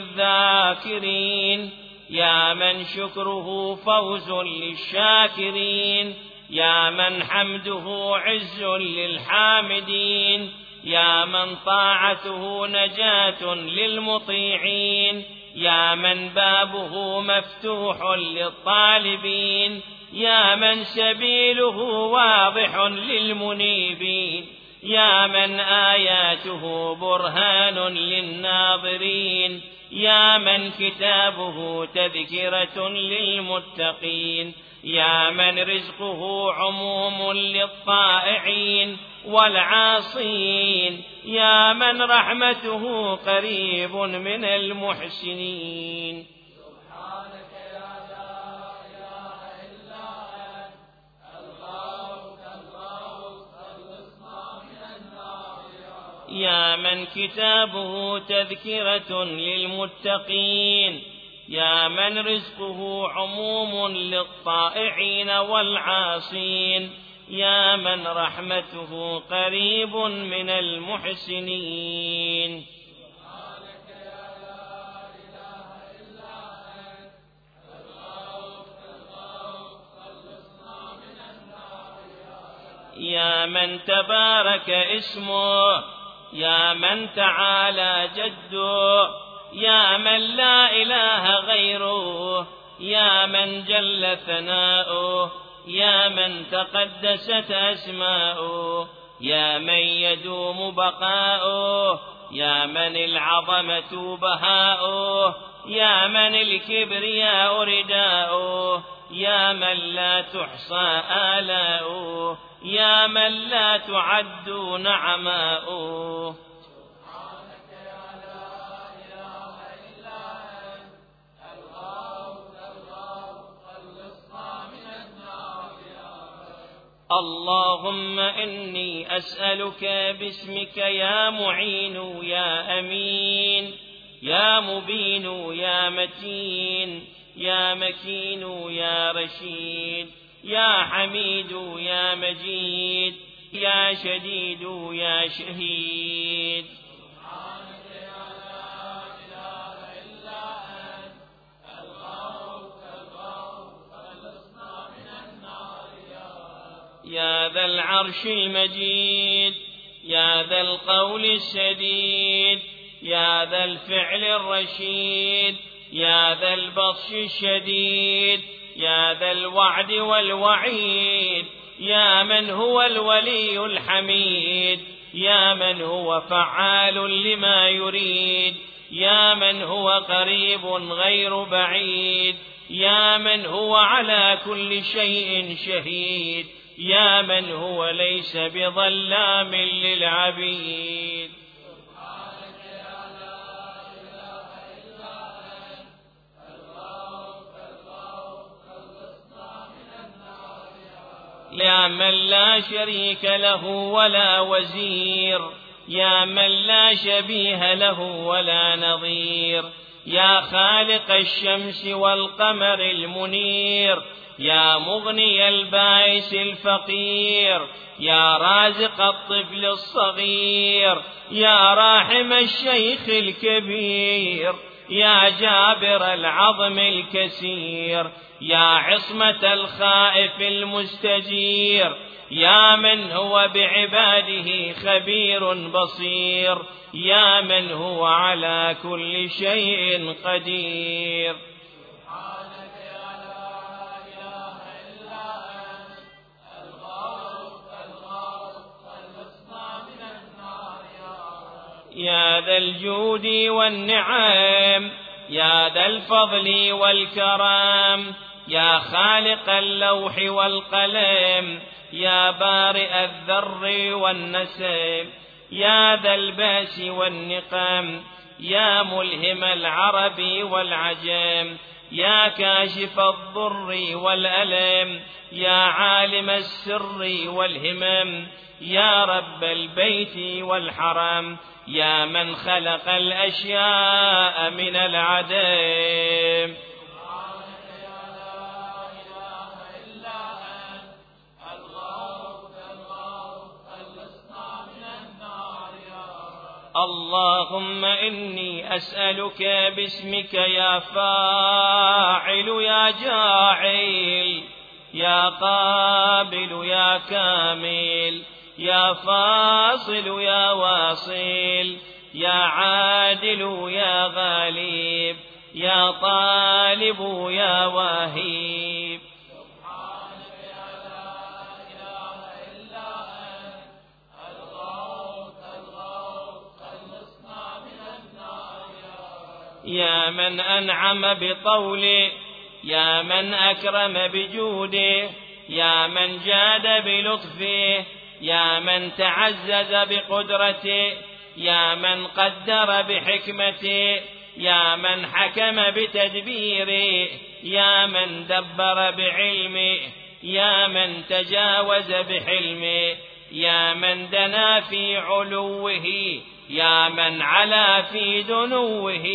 للذاكرين، يا من شكره فوز للشاكرين، يا من حمده عز للحامدين، يا من طاعته نجاة للمطيعين، يا من بابه مفتوح للطالبين، يا من سبيله واضح للمنيبين، يا من آياته برهان للناظرين، يا من كتابه تذكرة للمتقين، يا من رزقه عموم للطائعين والعاصين، يا من رحمته قريب من المحسنين. سبحانك يا لا إله إلا أنت، اللهم اللهم خلصنا من النار يا رب. يا من كتابه تذكرة للمتقين، يا من رزقه عموم للطائعين والعاصين، يا من رحمته قريب من المحسنين. سبحانك يا لا إله إلا أنت، اللهم اللهم خلصنا من النار يا رب. يا من تبارك اسمه، يا من تعالى جده، يا من لا إله غيره، يا من جل ثناؤه، يا من تقدست أسماؤه، يا من يدوم بقاؤه، يا من العظمة بهاؤه، يا من الكبرياء رداؤه، يا من لا تحصى آلاؤه، يا من لا تعد نعماؤه. سبحانك يا لا إله إلا أنت، اللهم اللهم خلصنا من النار يا رب. اللهم إني أسألك باسمك يا معين يا أمين، يا مبين يا متين، يا مكين يا رشيد، يا حميد يا مجيد، يا شديد يا شهيد. سبحانك يا لا إله إلا أنت، اللهم اللهم خلصنا من النار يا رب. يا ذا العرش المجيد، يا ذا القول السديد، يا ذا الفعل الرشيد، يا ذا البطش الشديد، يا ذا الوعد والوعيد، يا من هو الولي الحميد، يا من هو فعال لما يريد، يا من هو قريب غير بعيد، يا من هو على كل شيء شهيد، يا من هو ليس بظلام للعبيد. يا من لا شريك له ولا وزير، يا من لا شبيه له ولا نظير، يا خالق الشمس والقمر المنير، يا مغني البائس الفقير، يا رازق الطفل الصغير، يا راحم الشيخ الكبير، يا جابر العظم الكسير، يا عصمة الخائف المستجير، يا من هو بعباده خبير بصير، يا من هو على كل شيء قدير. سبحانك يا لا إله إلا أنت الغوث الغوث خلصنا من النار يا رب. يا ذا الجود والنعم، يا ذا الفضل والكرم، يا خالق اللوح والقلم، يا بارئ الذر والنسم، يا ذا الباس والنقم، يا ملهم العرب والعجم، يا كاشف الضر والألم، يا عالم السر والهمم، يا رب البيت والحرم، يا من خلق الأشياء من العدم. سبحانك يا لا إله إلا أنت الغوث الغوث خلصنا من النار يا رب. اللهم إني أسألك باسمك يا فاعل يا جاعل، يا قابل يا كامل، يا فاصل يا واصل، يا عادل يا غالب، يا طالب يا واهب. سبحانك يا لا إله إلا أنت الغوث الغوث خلصنا من النار يا رب. يا من أنعم بطوله، يا من أكرم بجوده، يا من جاد بلطفه، يا من تعزز بقدرته، يا من قدر بحكمته، يا من حكم بتدبيره، يا من دبر بعلمه، يا من تجاوز بحلمه، يا من دنا في علوه، يا من علا في دنوه.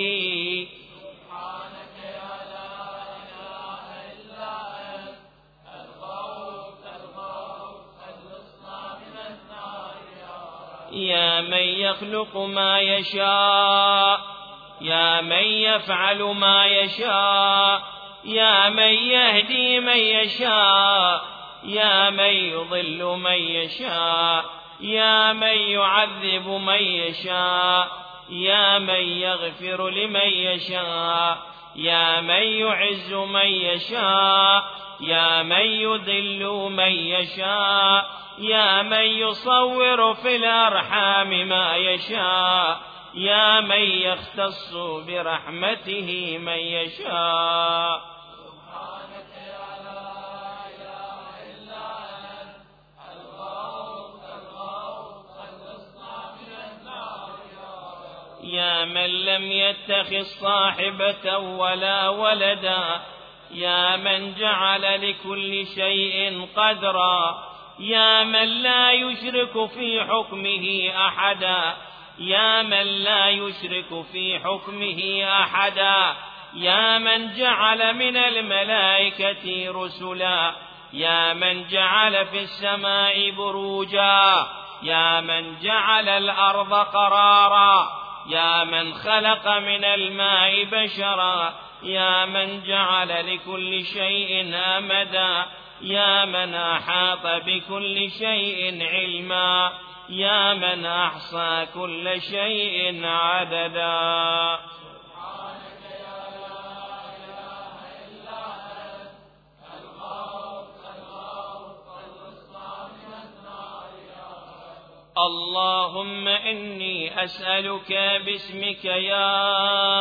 سبحانك يا لا إله إلا أنت الغوث الغوث خلصنا من النار يا رب. يا من يخلق ما يشاء، يا من يفعل ما يشاء، يا من يهدي من يشاء، يا من يضل من يشاء، يا من يعذب من يشاء، يا من يغفر لمن يشاء، يا من يعز من يشاء، يا من يذل من يشاء، يا من يصور في الأرحام ما يشاء، يا من يختص برحمته من يشاء. سبحانك يا لا إله إلا أنت الغوث الغوث خلصنا من النار يا رب. يا من لم يتخذ صاحبة ولا ولدا، يا من جعل لكل شيء قدرا، يا من لا يشرك في حكمه أحدا، يا من لا يشرك في حكمه أحدا، يا من جعل من الملائكة رسلا، يا من جعل في السماء بروجا، يا من جعل الأرض قرارا، يا من خلق من الماء بشرا، يا من جعل لكل شيء أمدا، يا من أحاط بكل شيء علما، يا من أحصى كل شيء عددا. سبحانك يا لا إله إلا أنت الغوث الغوث خلصنا من النار يا رب. اللهم إني أسألك باسمك يا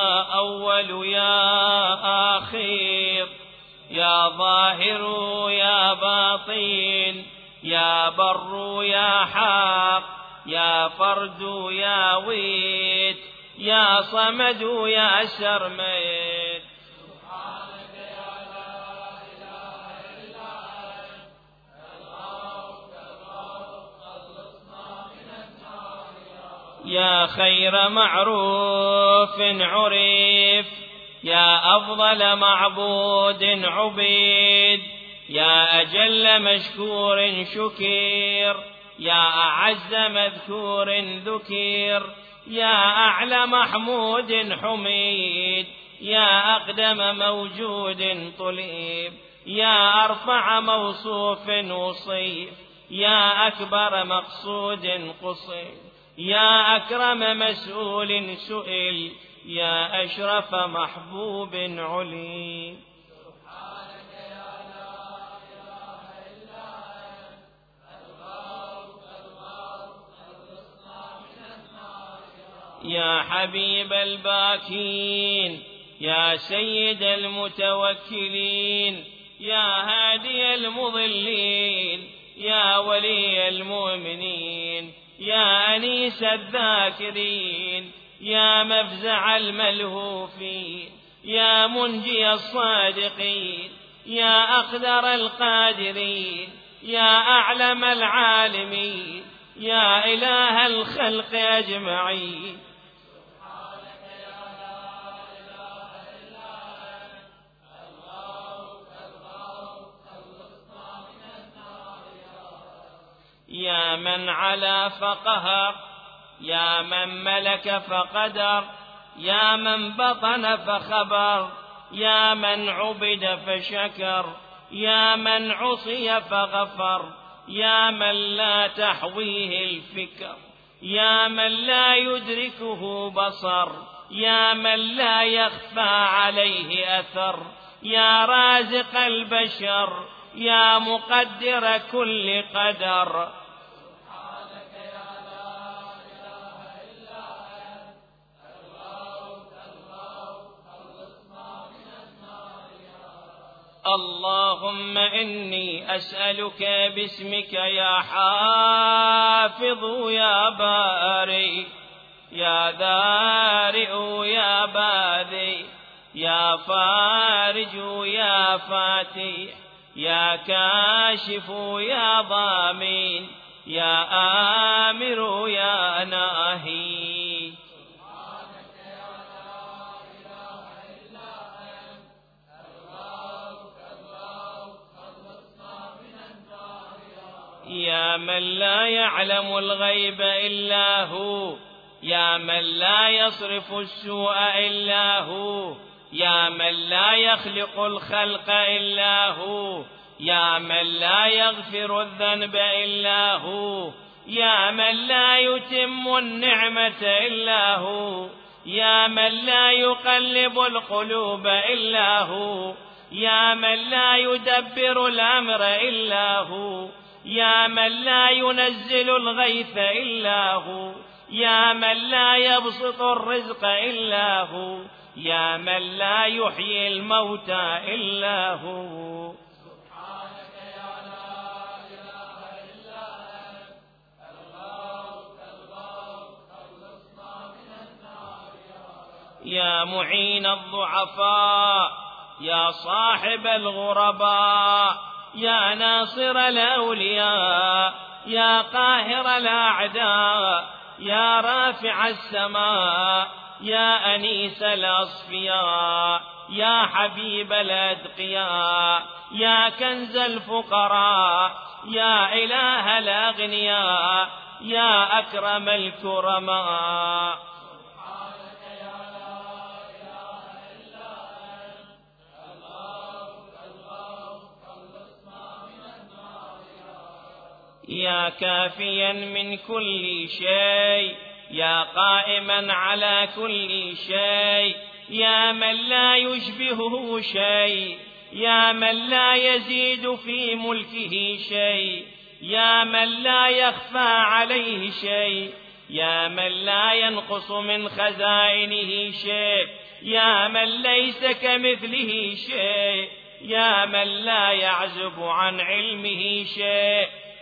أول يا آخر، يا ظاهر يا باطن، يا بر يا حق يا فرد يا ويت يا صمد يا سرمد. سبحانك يا لا إله إلا أنت الغوث الغوث خلصنا من النار يا خير معروف عرف يا أفضل معبود عبيد يا أجل مشكور شكير يا أعز مذكور ذكير يا أعلى محمود حميد يا أقدم موجود طليب يا أرفع موصوف وصيف يا أكبر مقصود قصيد يا أكرم مسؤول سئل يا أشرف محبوب علي. سبحانك يا لا إله إلا أنت الغوث الغوث خلصنا من النار يا حبيب الباكين يا سيد المتوكلين يا هادي المضلين يا ولي المؤمنين يا أنيس الذاكرين يا مفزع الملهوفين يا منجي الصادقين يا أقدر القادرين يا أعلم العالمين يا إله الخلق أجمعين. سبحانك يا لا إله إلا أنت الغوث الغوث خلصنا من النار يا من علا فقهر يا من ملك فقدر يا من بطن فخبر يا من عبد فشكر يا من عصي فغفر يا من لا تحويه الفكر يا من لا يدركه بصر يا من لا يخفى عليه أثر يا رازق البشر يا مقدر كل قدر. سبحانك يا لا إله إلا أنت الغوث الغوث خلصنا من النار اللهم إني أسألك باسمك يا حافظ يا باري يا ذارئ يا باذي يا فارج يا فاتح يا كاشف يا ضامن يا آمر يا ناهي. سبحانك يا لا إله إلا أنت الغوث الغوث خلصنا من النار يا من لا يعلم الغيب إلا هو يا من لا يصرف السوء إلا هو يا من لا يخلق الخلق إلا هو يا من لا يغفر الذنب إلا هو يا من لا يتم النعمة إلا هو يا من لا يقلب القلوب إلا هو يا من لا يدبر الأمر إلا هو يا من لا ينزل الغيث إلا هو يا من لا يبسط الرزق إلا هو يا من لا يحيي الموتى إلا هو. سبحانك يا لا إله إلا أنت الغوث الغوث خلصنا من النار يا معين الضعفاء يا صاحب الغرباء يا ناصر الأولياء يا قاهر الأعداء يا رافع السماء يا أنيس الأصفياء يا حبيب الأتقياء يا كنز الفقراء يا إله الأغنياء يا أكرم الكرماء. سبحانك يا لا إله إلا أنت الغوث الغوث خلصنا من النار يا كافيا من كل شيء يا قائما على كل شيء يا من لا يشبهه شيء يا من لا يزيد في ملكه شيء يا من لا يخفى عليه شيء يا من لا ينقص من خزائنه شيء يا من ليس كمثله شيء يا من لا يعزب عن علمه شيء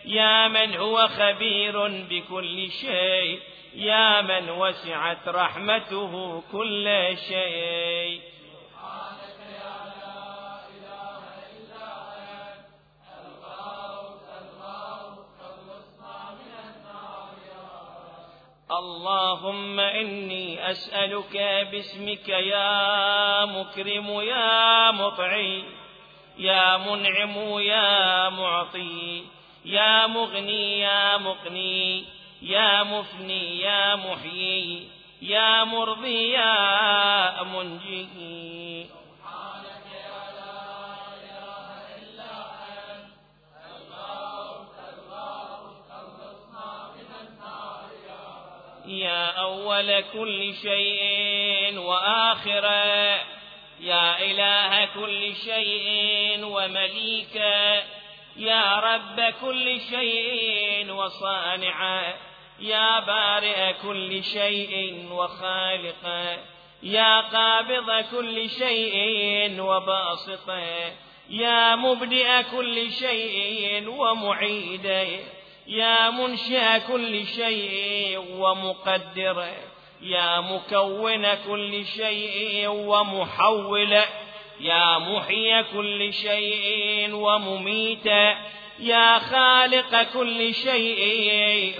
يا من هو خبير بكل شيء، يا من وسعت رحمته كل شيء. سبحانك يا لا إله إلا أنت الغوث الغوث خلصنا من النار يا رب. اللهم إني أسألك باسمك يا مكرم يا مطعي، يا منعم يا معطي، يا مغني يا مقني، يا مفني يا محيي، يا مرضي يا منجي. سبحانك يا لا إله إلا أنت الغوث الغوث خلصنا من النار يا رب. يا أول كل شيء وآخره، يا إله كل شيء ومليكه، يا رب كل شيء وصانعه، يا بارئ كل شيء وخالقه، يا قابض كل شيء وباسطه، يا مبدئ كل شيء ومعيده، يا منشئ كل شيء ومقدره، يا مكون كل شيء ومحوله، يا محيي كل شيء ومميته، يا خالق كل شيء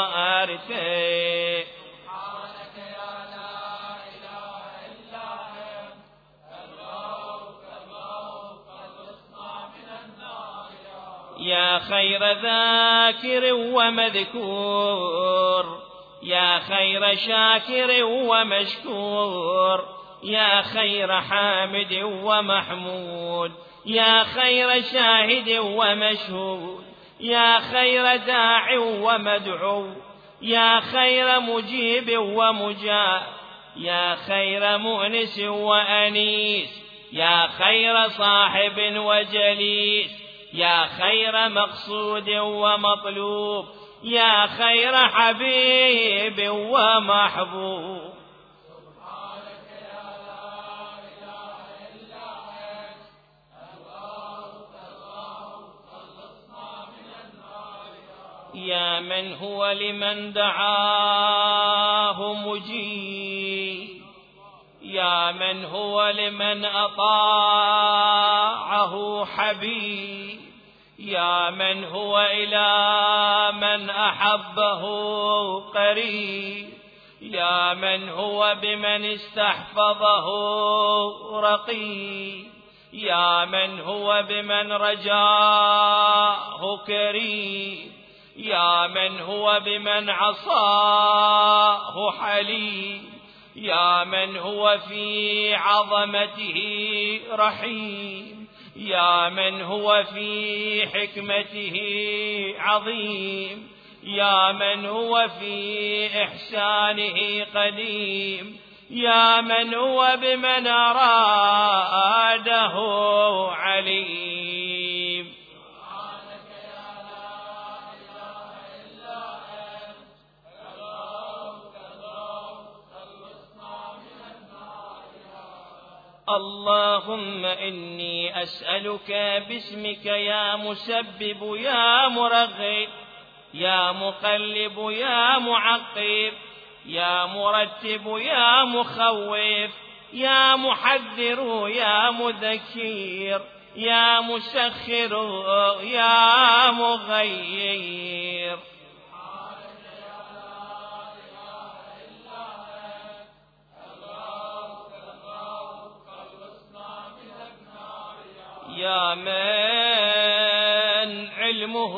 ووارثه. سبحانك يا لا إله إلا أنت الغوث الغوث خلصنا من النار يا رب. يا خير ذاكر ومذكور، يا خير شاكر ومشكور، يا خير حامد ومحمود، يا خير شاهد ومشهود، يا خير داع ومدعو، يا خير مجيب ومجاب، يا خير مؤنس وأنيس، يا خير صاحب وجليس، يا خير مقصود ومطلوب، يا خير حبيب ومحبوب. سبحانك يا لا إله إلا أنت الغوث الغوث خلصنا من النار يا رب. يا من هو لمن دعاه مجيب، يا من هو لمن أطاعه حبيب، يا من هو إلى من أحبه قريب، يا من هو بمن استحفظه رقيب، يا من هو بمن رجاه كريم، يا من هو بمن عصاه حليم، يا من هو في عظمته رحيم، يا من هو في حكمته عظيم، يا من هو في إحسانه قديم، يا من هو بمن أراده عليم. سبحانك يا لا إله إلا أنت الغوث الغوث خلصنا من النار يا رب. اللهم إني أسألك باسمك يا مسبب يا مرغب، يا مقلب يا معقب، يا مرتب يا مخوف، يا محذر يا مذكر، يا مسخر يا مغير. سبحانك يا لا إله إلا أنت الغوث الغوث خلصنا من النار يا رب. يا من علمه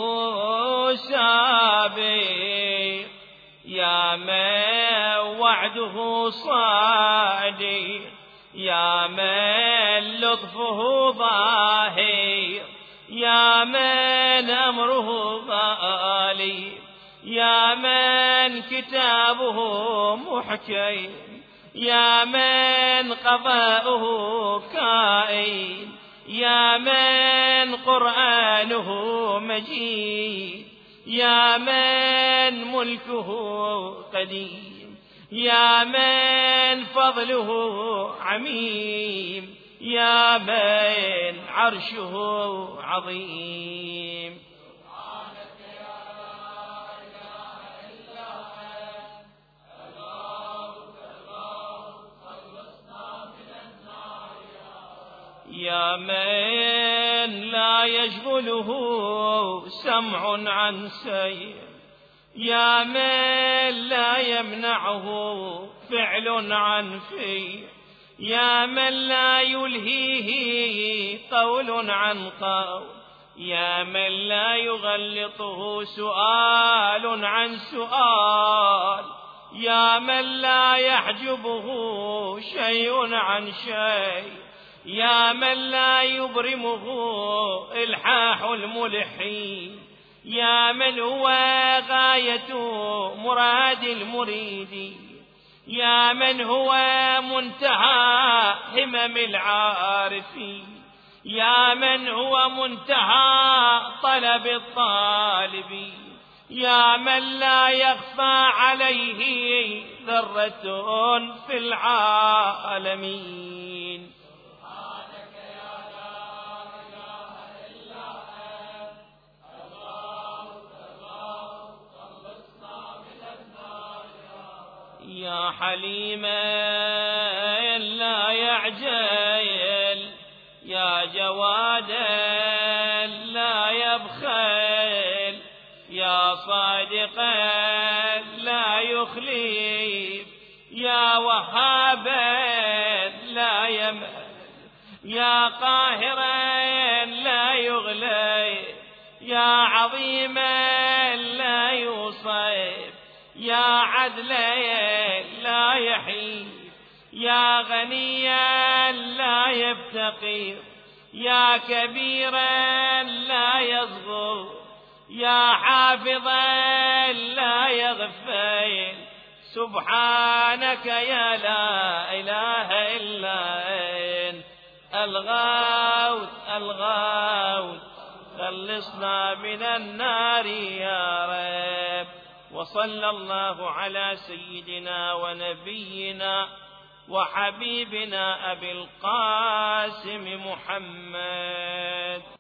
سابق، يا من وعده صادق، يا من لطفه ظاهر، يا من أمره ظالم، يا من كتابه محكم، يا من قضاؤه كائن، يا من قرآنه مجيد، يا من ملكه قديم، يا من فضله عميم، يا من عرشه عظيم. سبحانك يا من لا يشغله سمع عن سير، يا من لا يمنعه فعل عن فعل، يا من لا يلهيه قول عن قول، يا من لا يغلطه سؤال عن سؤال، يا من لا يحجبه شيء عن شيء، يا من لا يبرمه إلحاح الملحين، يا من هو غاية مراد المريد، يا من هو منتهى همم العارفين، يا من هو منتهى طلب الطالبين، يا من لا يخفى عليه ذرة في العالمين. سبحانك يا لا إله إلا أنت، الله الله خلصنا من النار يا حليما لا يعجل، يا جوادا لا يبخل، يا صادقا لا يخلف، يا وهابا لا يمل، يا قاهرا لا يغلب، يا عظيما لا يوصف، يا عدلا لا يحيف، يا غنيا لا يفتقر، يا كبيرا لا يصغر، يا حافظا لا يغفل. سبحانك يا لا إله إلا أنت، الغوث الغوث خلصنا من النار يا رب. وصلى الله على سيدنا ونبينا وحبيبنا أبي القاسم محمد.